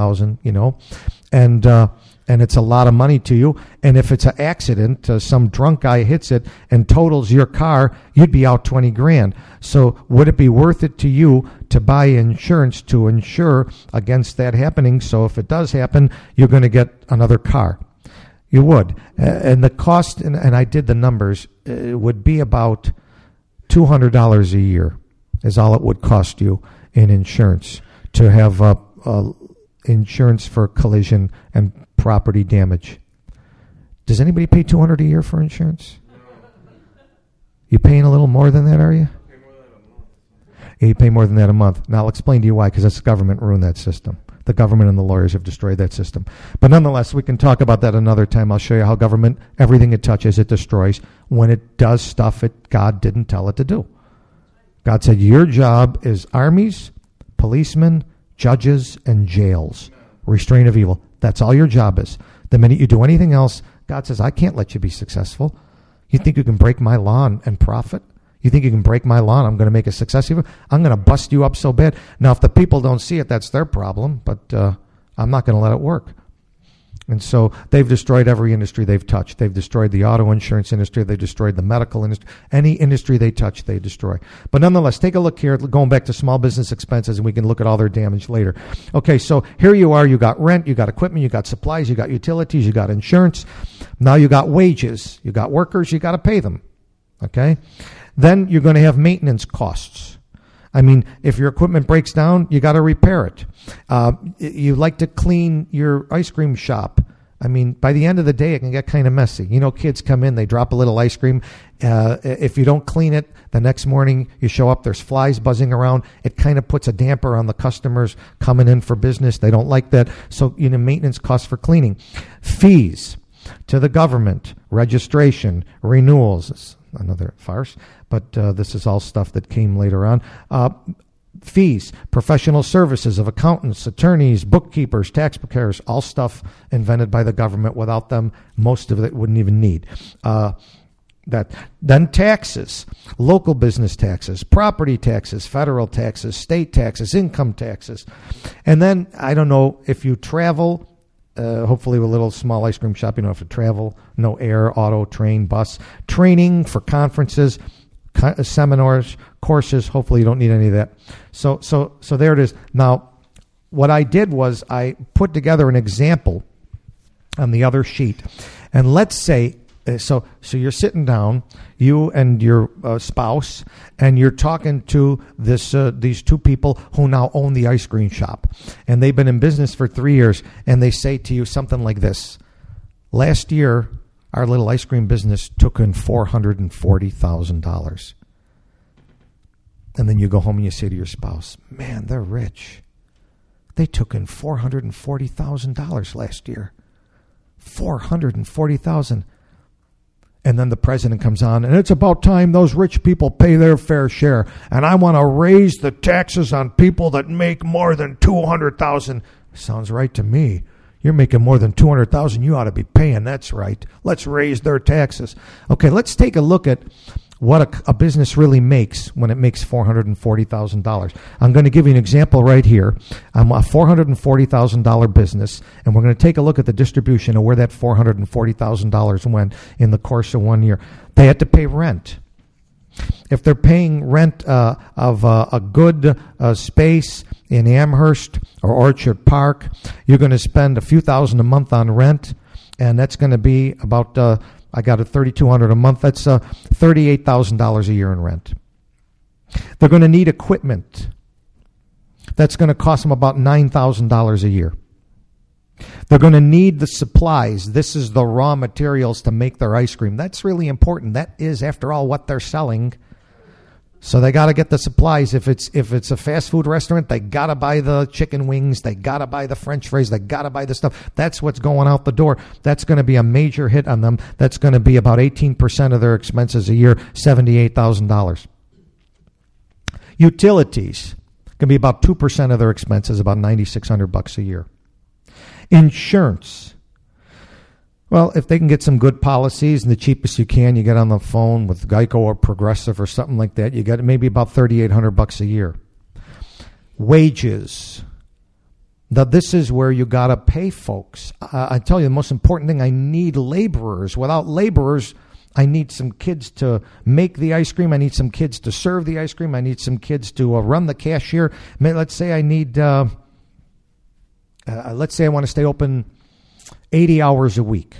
$20,000, and it's a lot of money to you. And if it's an accident, some drunk guy hits it and totals your car, you'd be out $20,000. So would it be worth it to you to buy insurance to insure against that happening? So if it does happen, you're going to get another car. You would. And the cost, and I did the numbers, it would be about $200 a year is all it would cost you in insurance to have insurance for collision and property damage. Does anybody pay $200 a year for insurance? You paying a little more than that, are you? Yeah, you pay more than that a month. Now I'll explain to you why, because that's the government ruined that system. The government and the lawyers have destroyed that system. But nonetheless, we can talk about that another time. I'll show you how government, everything it touches, it destroys. When it does stuff God didn't tell it to do. God said, your job is armies, policemen, judges, and jails. Restraint of evil. That's all your job is. The minute you do anything else, God says, I can't let you be successful. You think you can break my law and profit? You think you can break my law and I'm going to make a success of you? I'm going to bust you up so bad. Now, if the people don't see it, that's their problem, but I'm not going to let it work. And so they've destroyed every industry they've touched. They've destroyed the auto insurance industry. They've destroyed the medical industry. Any industry they touch, they destroy. But nonetheless, take a look here, going back to small business expenses, and we can look at all their damage later. Okay, so here you are. You got rent, you got equipment, you got supplies, you got utilities, you got insurance. Now you got wages. You got workers. You got to pay them. Okay? Then you're going to have maintenance costs. I mean, if your equipment breaks down, you got to repair it. You like to clean your ice cream shop. I mean, by the end of the day, it can get kind of messy. You know, kids come in, they drop a little ice cream. If you don't clean it, the next morning you show up, there's flies buzzing around. It kind of puts a damper on the customers coming in for business. They don't like that. So, you know, maintenance costs for cleaning. Fees to the government, registration, renewals. Another farce, but this is all stuff that came later on. Fees, professional services of accountants, attorneys, bookkeepers, tax preparers, all stuff invented by the government. Without them, most of it wouldn't even need. Then taxes, local business taxes, property taxes, federal taxes, state taxes, income taxes. And then, I don't know, if you travel, hopefully with a little small ice cream shop, you don't have to travel, no air, auto, train, bus, training for conferences, seminars, courses. Hopefully you don't need any of that. So there it is. Now, what I did was I put together an example on the other sheet. And let's say, so you're sitting down, you and your spouse, and you're talking to these two people who now own the ice cream shop. And they've been in business for 3 years, and they say to you something like this: last year, our little ice cream business took in $440,000. And then you go home and you say to your spouse, man, they're rich. They took in $440,000 last year. $440,000. And then the president comes on, and it's about time those rich people pay their fair share. And I want to raise the taxes on people that make more than $200,000. Sounds right to me. You're making more than $200,000. You ought to be paying. That's right. Let's raise their taxes. Okay, let's take a look at what a business really makes when it makes $440,000. I'm going to give you an example right here. I'm a $440,000 business, and we're going to take a look at the distribution of where that $440,000 went in the course of 1 year. They had to pay rent. If they're paying rent of a good space in Amherst or Orchard Park, you're going to spend a few thousand a month on rent, and that's going to be about I got it $3,200 a month. That's $38,000 a year in rent. They're going to need equipment. That's going to cost them about $9,000 a year. They're going to need the supplies. This is the raw materials to make their ice cream. That's really important. That is, after all, what they're selling. So they got to get the supplies. If it's a fast food restaurant, they got to buy the chicken wings. They got to buy the French fries. They got to buy the stuff. That's what's going out the door. That's going to be a major hit on them. That's going to be about 18% of their expenses a year, $78,000. Utilities can be about 2% of their expenses, about $9,600 a year. Insurance. Well, if they can get some good policies and the cheapest you can, you get on the phone with Geico or Progressive or something like that, you get maybe about $3,800 a year. Wages. Now, this is where you got to pay folks. I tell you, the most important thing, I need laborers. Without laborers, I need some kids to make the ice cream. I need some kids to serve the ice cream. I need some kids to run the cashier. Let's say I need, let's say I want to stay open 80 hours a week.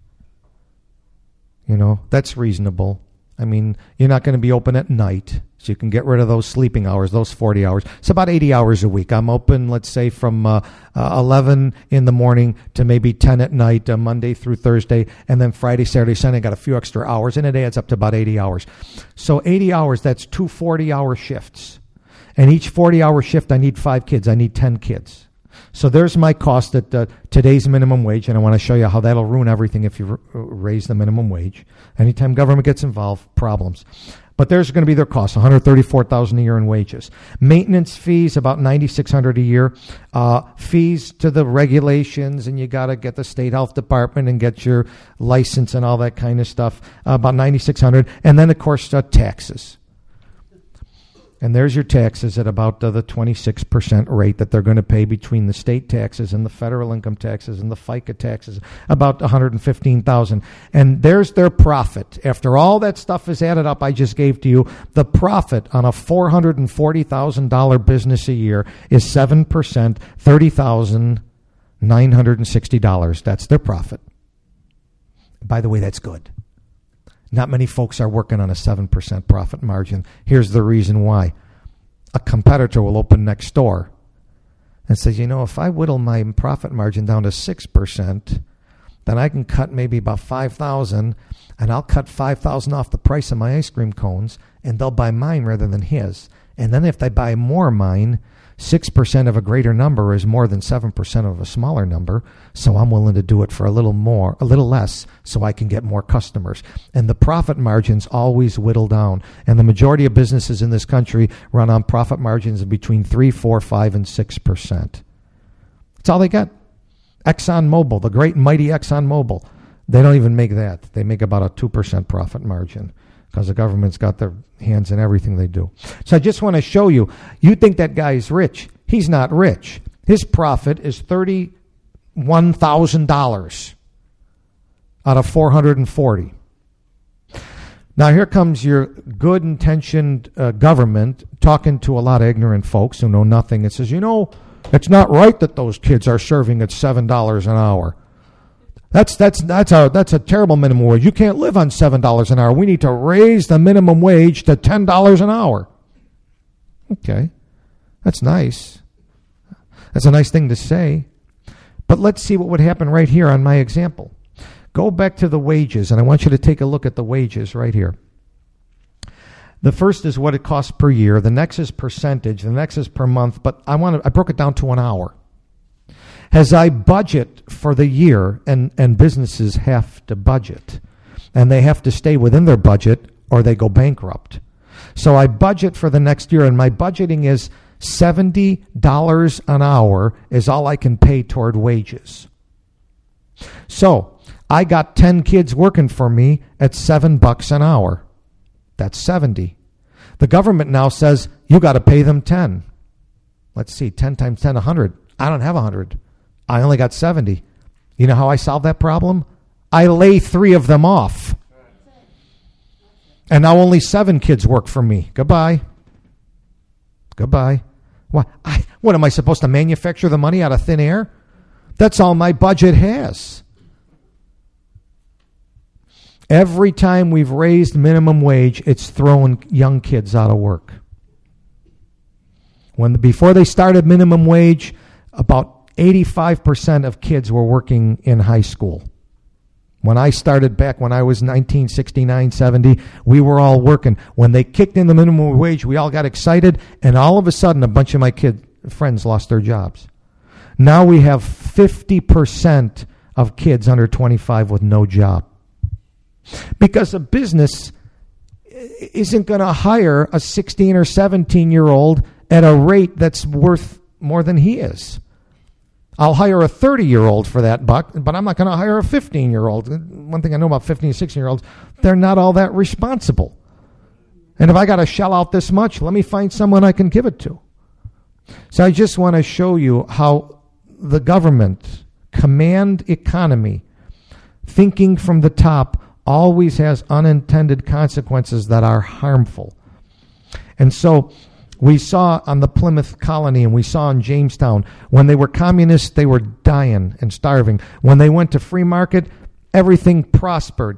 You know, that's reasonable. I mean, you're not going to be open at night, so you can get rid of those sleeping hours, those 40 hours. It's about 80 hours a week. I'm open, let's say, from 11 in the morning to maybe 10 at night, Monday through Thursday, and then Friday, Saturday, Sunday, I got a few extra hours. In a day, it's up to about 80 hours. So 80 hours, that's two 40-hour shifts. And each 40-hour shift, I need 5 kids. I need 10 kids. So there's my cost at today's minimum wage, and I want to show you how that'll ruin everything if you raise the minimum wage. Anytime government gets involved, problems. But there's going to be their cost, $134,000 a year in wages. Maintenance fees, about $9,600 a year. Fees to the regulations, and you got to get the state health department and get your license and all that kind of stuff, about $9,600. And then, of course, taxes. And there's your taxes at about the 26% rate that they're going to pay between the state taxes and the federal income taxes and the FICA taxes, about $115,000. And there's their profit. After all that stuff is added up I just gave to you, the profit on a $440,000 business a year is 7%, $30,960. That's their profit. By the way, that's good. Not many folks are working on a 7% profit margin. Here's the reason why. A competitor will open next door and says, if I whittle my profit margin down to 6%, then I can cut maybe about $5,000, and I'll cut $5,000 off the price of my ice cream cones, and they'll buy mine rather than his. And then if they buy more mine, 6% of a greater number is more than 7% of a smaller number, so I'm willing to do it for a little less, so I can get more customers. And the profit margins always whittle down. And the majority of businesses in this country run on profit margins of between 3, 4, 5, and 6%. That's all they get. ExxonMobil, the great mighty ExxonMobil, they don't even make that. They make about a 2% profit margin, because the government's got their hands in everything they do. So I just want to show you, you think that guy's rich. He's not rich. His profit is $31,000 out of $440,000. Now here comes your good-intentioned government talking to a lot of ignorant folks who know nothing. It says, it's not right that those kids are serving at $7 an hour. That's a terrible minimum wage. You can't live on $7 an hour. We need to raise the minimum wage to $10 an hour. Okay, that's nice. That's a nice thing to say. But let's see what would happen right here on my example. Go back to the wages, and I want you to take a look at the wages right here. The first is what it costs per year. The next is percentage. The next is per month. But I broke it down to an hour. As I budget for the year, and businesses have to budget, and they have to stay within their budget or they go bankrupt. So I budget for the next year, and my budgeting is $70 an hour is all I can pay toward wages. So I got 10 kids working for me at $7 an hour. That's 70. The government now says you got to pay them 10. Let's see, 10 times 10, 100. I don't have 100. I only got 70. You know how I solve that problem? I lay 3 of them off. And now only 7 kids work for me. Goodbye. What am I supposed to manufacture the money out of thin air? That's all my budget has. Every time we've raised minimum wage, it's thrown young kids out of work. Before they started minimum wage, about 85% of kids were working in high school. When I started back when I was 1969, 70, we were all working. When they kicked in the minimum wage, we all got excited, and all of a sudden a bunch of my friends lost their jobs. Now we have 50% of kids under 25 with no job. Because a business isn't going to hire a 16 or 17-year-old at a rate that's worth more than he is. I'll hire a 30-year-old for that buck, but I'm not going to hire a 15-year-old. One thing I know about 15 and 16-year-olds, they're not all that responsible. And if I got to shell out this much, let me find someone I can give it to. So I just want to show you how the government, command economy, thinking from the top, always has unintended consequences that are harmful. And so we saw on the Plymouth colony, and we saw in Jamestown, when they were communists, they were dying and starving. When they went to free market, everything prospered.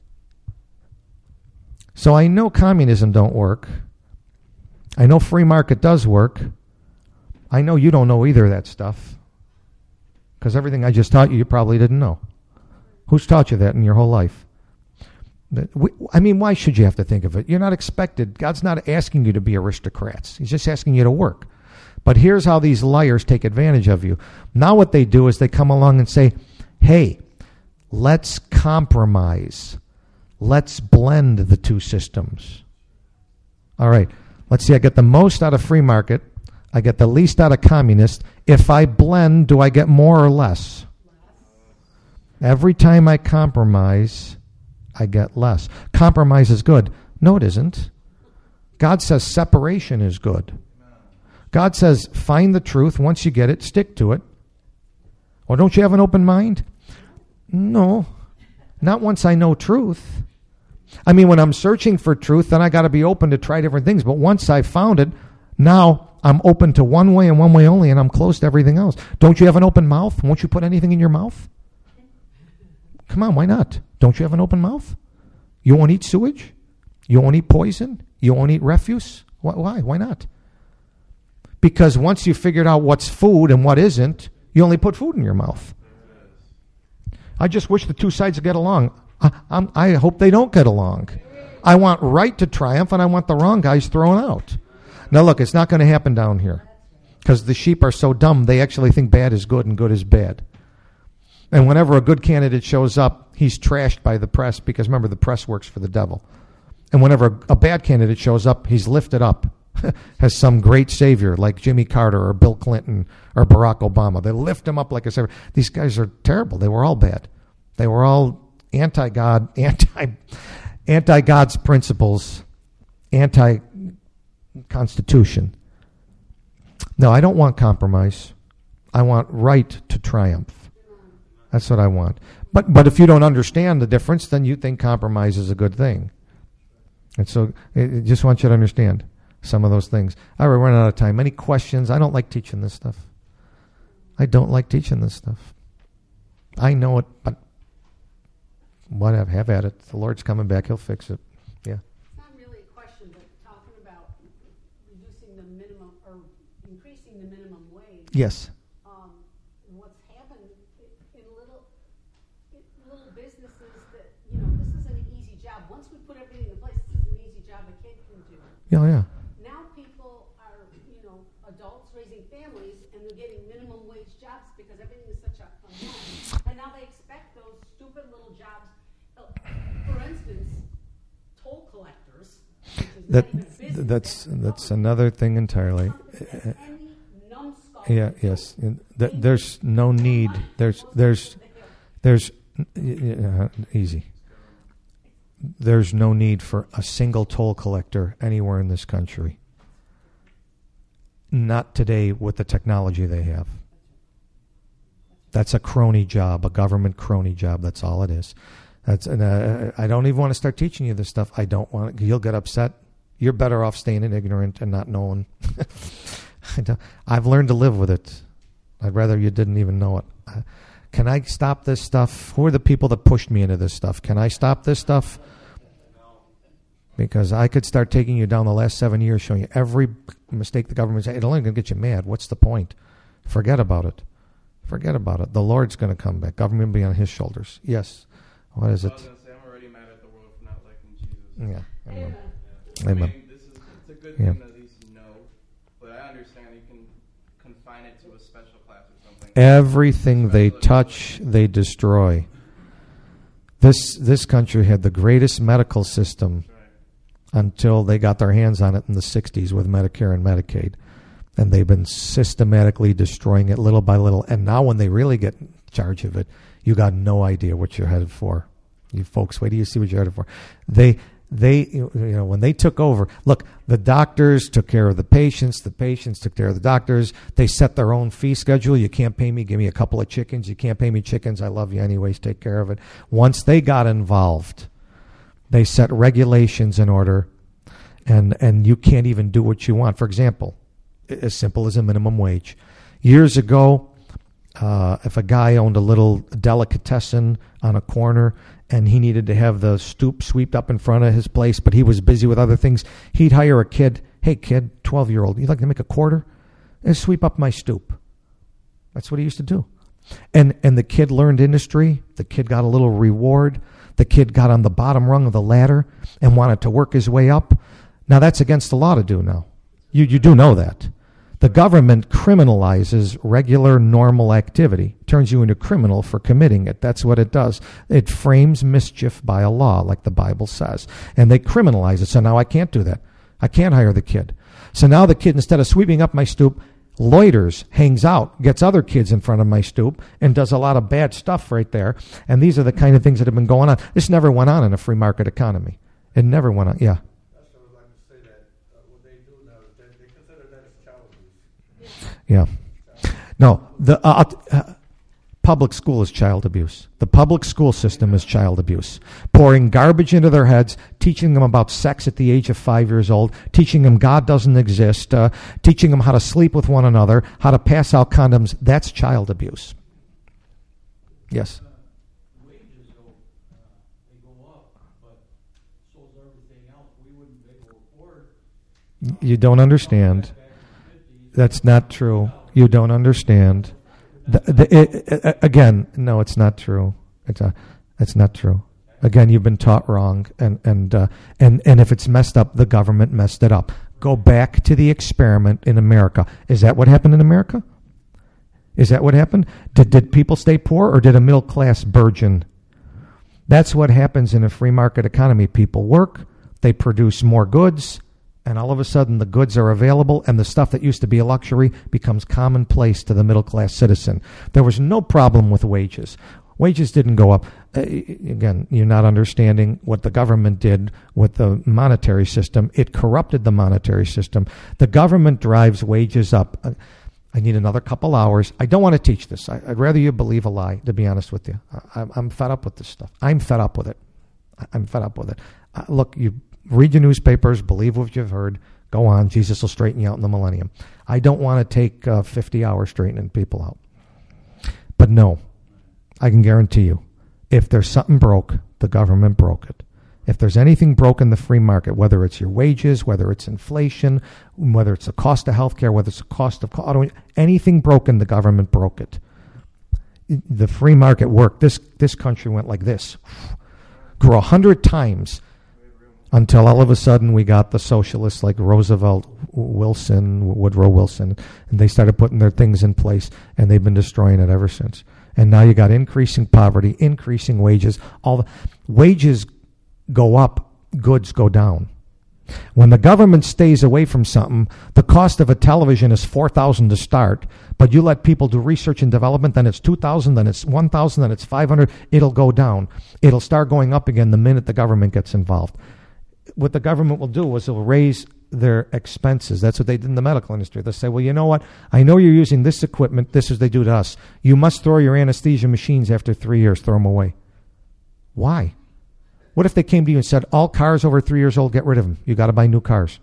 So I know communism don't work. I know free market does work. I know you don't know either of that stuff, because everything I just taught you, you probably didn't know. Who's taught you that in your whole life? Why should you have to think of it? You're not expected. God's not asking you to be aristocrats. He's just asking you to work. But here's how these liars take advantage of you. Now what they do is they come along and say, hey, let's compromise. Let's blend the two systems. All right, let's see. I get the most out of free market. I get the least out of communist. If I blend, do I get more or less? Every time I compromise, I get less. Compromise is good. No, it isn't. God says separation is good. God says find the truth. Once you get it, stick to it. Well, don't you have an open mind? No, not once I know truth. I mean, when I'm searching for truth, then I got to be open to try different things. But once I found it, now I'm open to one way and one way only, and I'm closed to everything else. Don't you have an open mouth? Won't you put anything in your mouth? Come on, why not? Don't you have an open mouth? You won't eat sewage? You won't eat poison? You won't eat refuse? Why? Why not? Because once you figured out what's food and what isn't, you only put food in your mouth. I just wish the two sides would get along. I hope they don't get along. I want right to triumph, and I want the wrong guys thrown out. Now, look, it's not going to happen down here because the sheep are so dumb, they actually think bad is good and good is bad. And whenever a good candidate shows up, he's trashed by the press because, remember, the press works for the devil. And whenever a bad candidate shows up, he's lifted up as some great savior like Jimmy Carter or Bill Clinton or Barack Obama. They lift him up like a savior. These guys are terrible. They were all bad. They were all anti-God, anti-God's principles, anti-Constitution. No, I don't want compromise. I want right to triumph. That's what I want. But if you don't understand the difference, then you think compromise is a good thing. And so I just want you to understand some of those things. I already run out of time. Any questions? I don't like teaching this stuff. I don't like teaching this stuff. I know it, but whatever, have at it. The Lord's coming back. He'll fix it. Yeah. It's not really a question, but talking about reducing the minimum or increasing the minimum wage. Yes. What's happened in little businesses that, this is an easy job. Once we put everything in place, this is an easy job a kid can do. Yeah, yeah. Now people are, adults raising families, and they're getting minimum wage jobs because everything is such a mess. And now they expect those stupid little jobs. For instance, toll collectors. That's another thing entirely. Yeah, yes. There's no need. There's easy. There's no need for a single toll collector anywhere in this country. Not today with the technology they have. That's a crony job, a government crony job. That's all it is. I don't even want to start teaching you this stuff. I don't want. You'll get upset. You're better off staying ignorant and not knowing. I've learned to live with it. I'd rather you didn't even know it. Can I stop this stuff? Who are the people that pushed me into this stuff? Can I stop this stuff? Because I could start taking you down the last 7 years, showing you every mistake the government's made. It's only going to get you mad. What's the point? Forget about it. Forget about it. The Lord's going to come back. Government will be on his shoulders. Yes. What is it? I was going to say, I'm already mad at the world for not liking Jesus. Yeah. Amen. I Amen. mean, it's a good thing that at least you know, but I understand you can confine it to a special class or something. Everything they touch, they destroy. This country had the greatest medical system until they got their hands on it in the 60s with Medicare and Medicaid. And they've been systematically destroying it little by little. And now when they really get in charge of it, you got no idea what you're headed for. You folks, wait till you see what you're headed for. They when they took over, look, the doctors took care of the patients took care of the doctors. They set their own fee schedule. You can't pay me, give me a couple of chickens. You can't pay me chickens, I love you anyways, take care of it. Once they got involved, they set regulations in order, and you can't even do what you want. For example, as simple as a minimum wage. Years ago, if a guy owned a little delicatessen on a corner and he needed to have the stoop swept up in front of his place, but he was busy with other things, he'd hire a kid. Hey, kid, 12-year-old, you'd like to make a quarter? And sweep up my stoop. That's what he used to do. And the kid learned industry. The kid got a little reward. The kid got on the bottom rung of the ladder and wanted to work his way up. Now, that's against the law to do now. You do know that. The government criminalizes regular, normal activity, turns you into a criminal for committing it. That's what it does. It frames mischief by a law, like the Bible says. And they criminalize it. So now I can't do that. I can't hire the kid. So now the kid, instead of sweeping up my stoop, loiters, hangs out, gets other kids in front of my stoop, and does a lot of bad stuff right there. And these are the kind of things that have been going on. This never went on in a free market economy. It never went on. Yeah. That's what I would like to say that Yeah. No, the public school is child abuse. The public school system is child abuse. Pouring garbage into their heads, teaching them about sex at the age of 5 years old, teaching them God doesn't exist, teaching them how to sleep with one another, how to pass out condoms. That's child abuse. Yes. Wages they go up, but so is everything else. We wouldn't be able to afford. You don't understand. That's not true. You don't understand. Again, no, it's not true. It's not true. Again, you've been taught wrong, and if it's messed up, the government messed it up. Go back to the experiment in America. Is that what happened in America? Is that what happened? Did people stay poor, or did a middle class burgeon? That's what happens in a free market economy. People work, they produce more goods, and all of a sudden the goods are available, and the stuff that used to be a luxury becomes commonplace to the middle class citizen. There was no problem with wages. Wages didn't go up. Again, you're not understanding what the government did with the monetary system. It corrupted the monetary system. The government drives wages up. I need another couple hours. I don't want to teach this. I'd rather you believe a lie, to be honest with you. I'm fed up with this stuff. I'm fed up with it. I'm fed up with it. Look, you read your newspapers, believe what you've heard. Go on. Jesus will straighten you out in the millennium. I don't want to take 50 hours straightening people out. But no, I can guarantee you, if there's something broke, the government broke it. If there's anything broke in the free market, whether it's your wages, whether it's inflation, whether it's the cost of healthcare, whether it's the cost of auto, anything broken, the government broke it. The free market worked. This country went like this, grew 100 times until all of a sudden we got the socialists like Roosevelt, Woodrow Wilson, and they started putting their things in place, and they've been destroying it ever since. And now you got increasing poverty, increasing wages. All the wages go up, goods go down. When the government stays away from something, the cost of a television is $4,000 to start, but you let people do research and development, then it's $2,000, then it's $1,000, then it's $500. It'll go down. It'll start going up again the minute the government gets involved. What the government will do is it'll raise their expenses. That's what they did in the medical industry. They'll say, well, you know what? I know you're using this equipment. This is what they do to us. You must throw your anesthesia machines after 3 years. Throw them away. Why? What if they came to you and said, all cars over 3 years old, get rid of them. You got to buy new cars.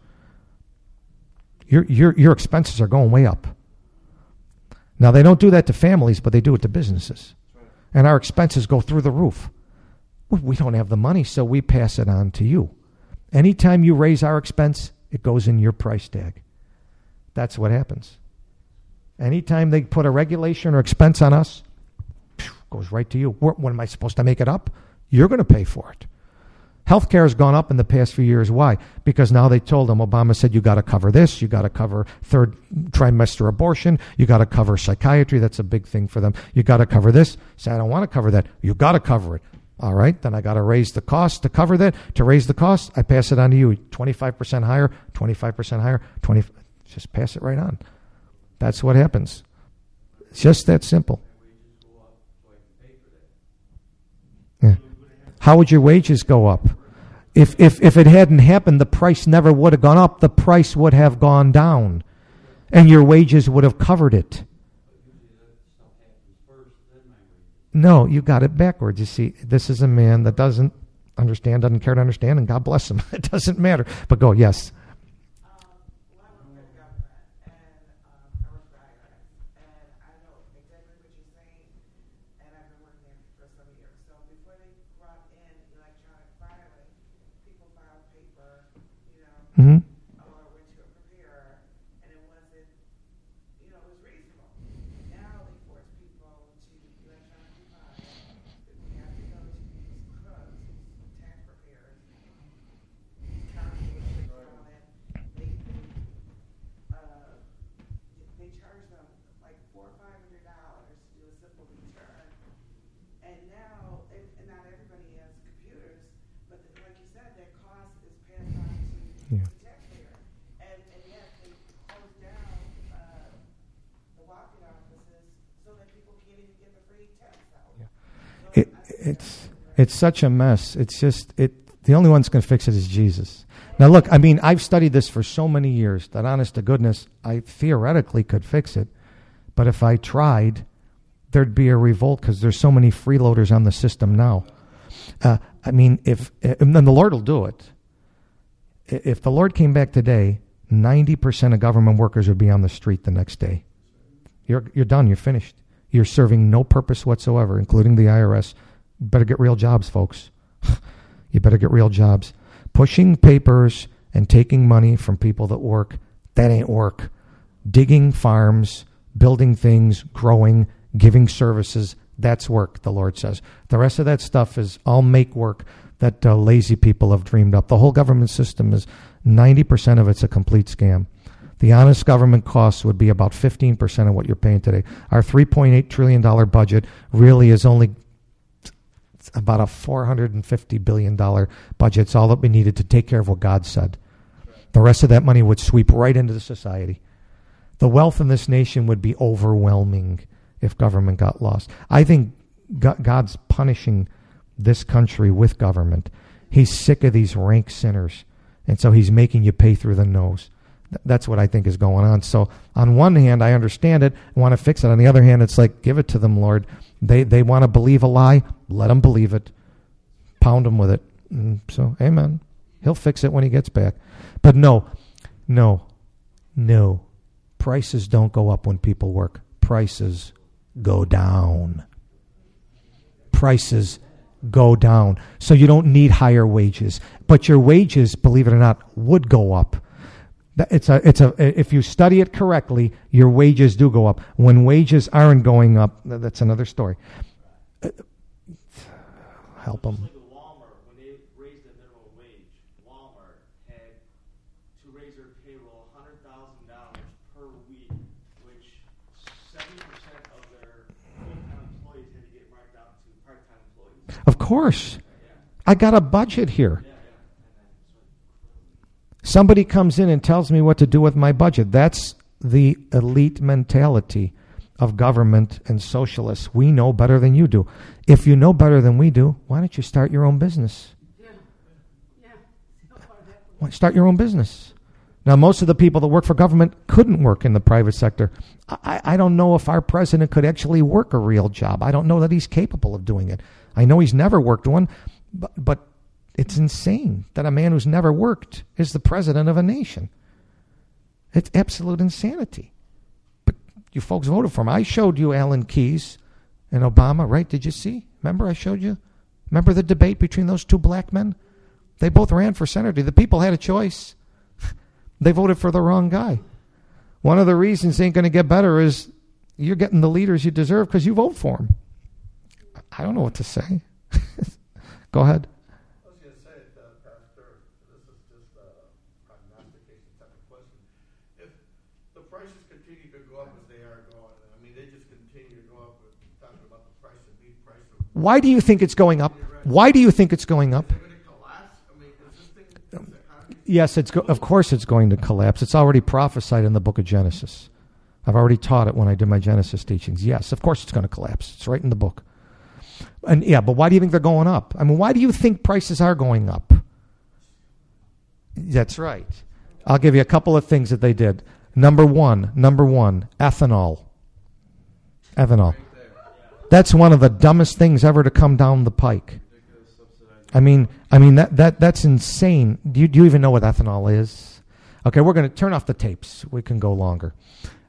Your expenses are going way up. Now, they don't do that to families, but they do it to businesses. And our expenses go through the roof. We don't have the money, so we pass it on to you. Anytime you raise our expense, it goes in your price tag. That's what happens. Anytime they put a regulation or expense on us, it goes right to you. When am I supposed to make it up? You're going to pay for it. Healthcare has gone up in the past few years. Why? Because now they told them, Obama said, you got to cover this, you got to cover third trimester abortion, you got to cover psychiatry. That's a big thing for them. You got to cover this. Say, I don't want to cover that. You got to cover it. All right, then I got to raise the cost to cover that. To raise the cost, I pass it on to you. 25% higher, 25% higher, 20. Just pass it right on. That's what happens. It's just that simple. Yeah. How would your wages go up? If it hadn't happened, the price never would have gone up. The price would have gone down, and your wages would have covered it. No, you got it backwards. You see, this is a man that doesn't understand, doesn't care to understand, and God bless him. It doesn't matter. But go, yes. Well, I work for the government, and I work for IRS, and I know exactly what you're saying, and I've been working there for some years. So before they brought in electronic filing, people filed paper, Mm-hmm. or went to a preparer, and it wasn't, it was reasonable. Now they force people to electronically file. We have to go to these crooks, these tax preparers, calculators, all that. They charge them like $400 or $500 to do a simple return. And now, and not everybody has computers, but like you said, that cost is passed on to Yeah. the taxpayer. And yet they close down the walk-in offices so that people can't even get the free tax out. It's such a mess. It's just The only one that's going to fix it is Jesus. Now, look, I mean, I've studied this for so many years that, honest to goodness, I theoretically could fix it. But if I tried, there'd be a revolt because there's so many freeloaders on the system now. I mean, and then the Lord will do it. If the Lord came back today, 90% of government workers would be on the street the next day. You're done. You're finished. You're serving no purpose whatsoever, including the IRS. You better get real jobs, folks. You better get real jobs. Pushing papers and taking money from people that work, that ain't work. Digging farms, building things, growing, giving services, that's work, the Lord says. The rest of that stuff is all make work that lazy people have dreamed up. The whole government system is 90% of it's a complete scam. The honest government costs would be about 15% of what you're paying today. Our $3.8 trillion budget really is only about a $450 billion budget. It's all that we needed to take care of what God said. The rest of that money would sweep right into the society. The wealth in this nation would be overwhelming if government got lost. I think God's punishing this country with government. He's sick of these rank sinners, and so he's making you pay through the nose. That's what I think is going on. So on one hand, I understand it, I want to fix it. On the other hand, it's like, give it to them, Lord. They want to believe a lie. Let them believe it. Pound them with it. And so, amen. He'll fix it when he gets back. But no. Prices don't go up when people work. Prices go down. Prices go down. So you don't need higher wages. But your wages, believe it or not, would go up. If you study it correctly, your wages do go up. When wages aren't going up, that's another story. Help them. Like Walmart, when they raised the minimum wage, Walmart had to raise their payroll $100,000 per week, which 70% of their full-time employees had to get marked down to part-time employees. Of course. I got a budget here. Somebody comes in and tells me what to do with my budget. That's the elite mentality of government and socialists. We know better than you do. If you know better than we do, why don't you start your own business? Why start your own business? Now, most of the people that work for government couldn't work in the private sector. I don't know if our president could actually work a real job. I don't know that he's capable of doing it. I know he's never worked one, but it's insane that a man who's never worked is the president of a nation. It's absolute insanity. But you folks voted for him. I showed you Alan Keyes and Obama, right? Did you see? Remember I showed you? Remember the debate between those two black men? They both ran for senator. The people had a choice. They voted for the wrong guy. One of the reasons it ain't going to get better is you're getting the leaders you deserve because you vote for them. I don't know what to say. Go ahead. Why do you think it's going up? Why do you think it's going up? Yes, of course it's going to collapse. It's already prophesied in the book of Genesis. I've already taught it when I did my Genesis teachings. Yes, of course it's going to collapse. It's right in the book. And yeah, but why do you think they're going up? I mean, why do you think prices are going up? That's right. I'll give you a couple of things that they did. Number one, ethanol. Ethanol. That's one of the dumbest things ever to come down the pike. I mean that's insane. Do you even know what ethanol is? Okay, we're going to turn off the tapes. We can go longer.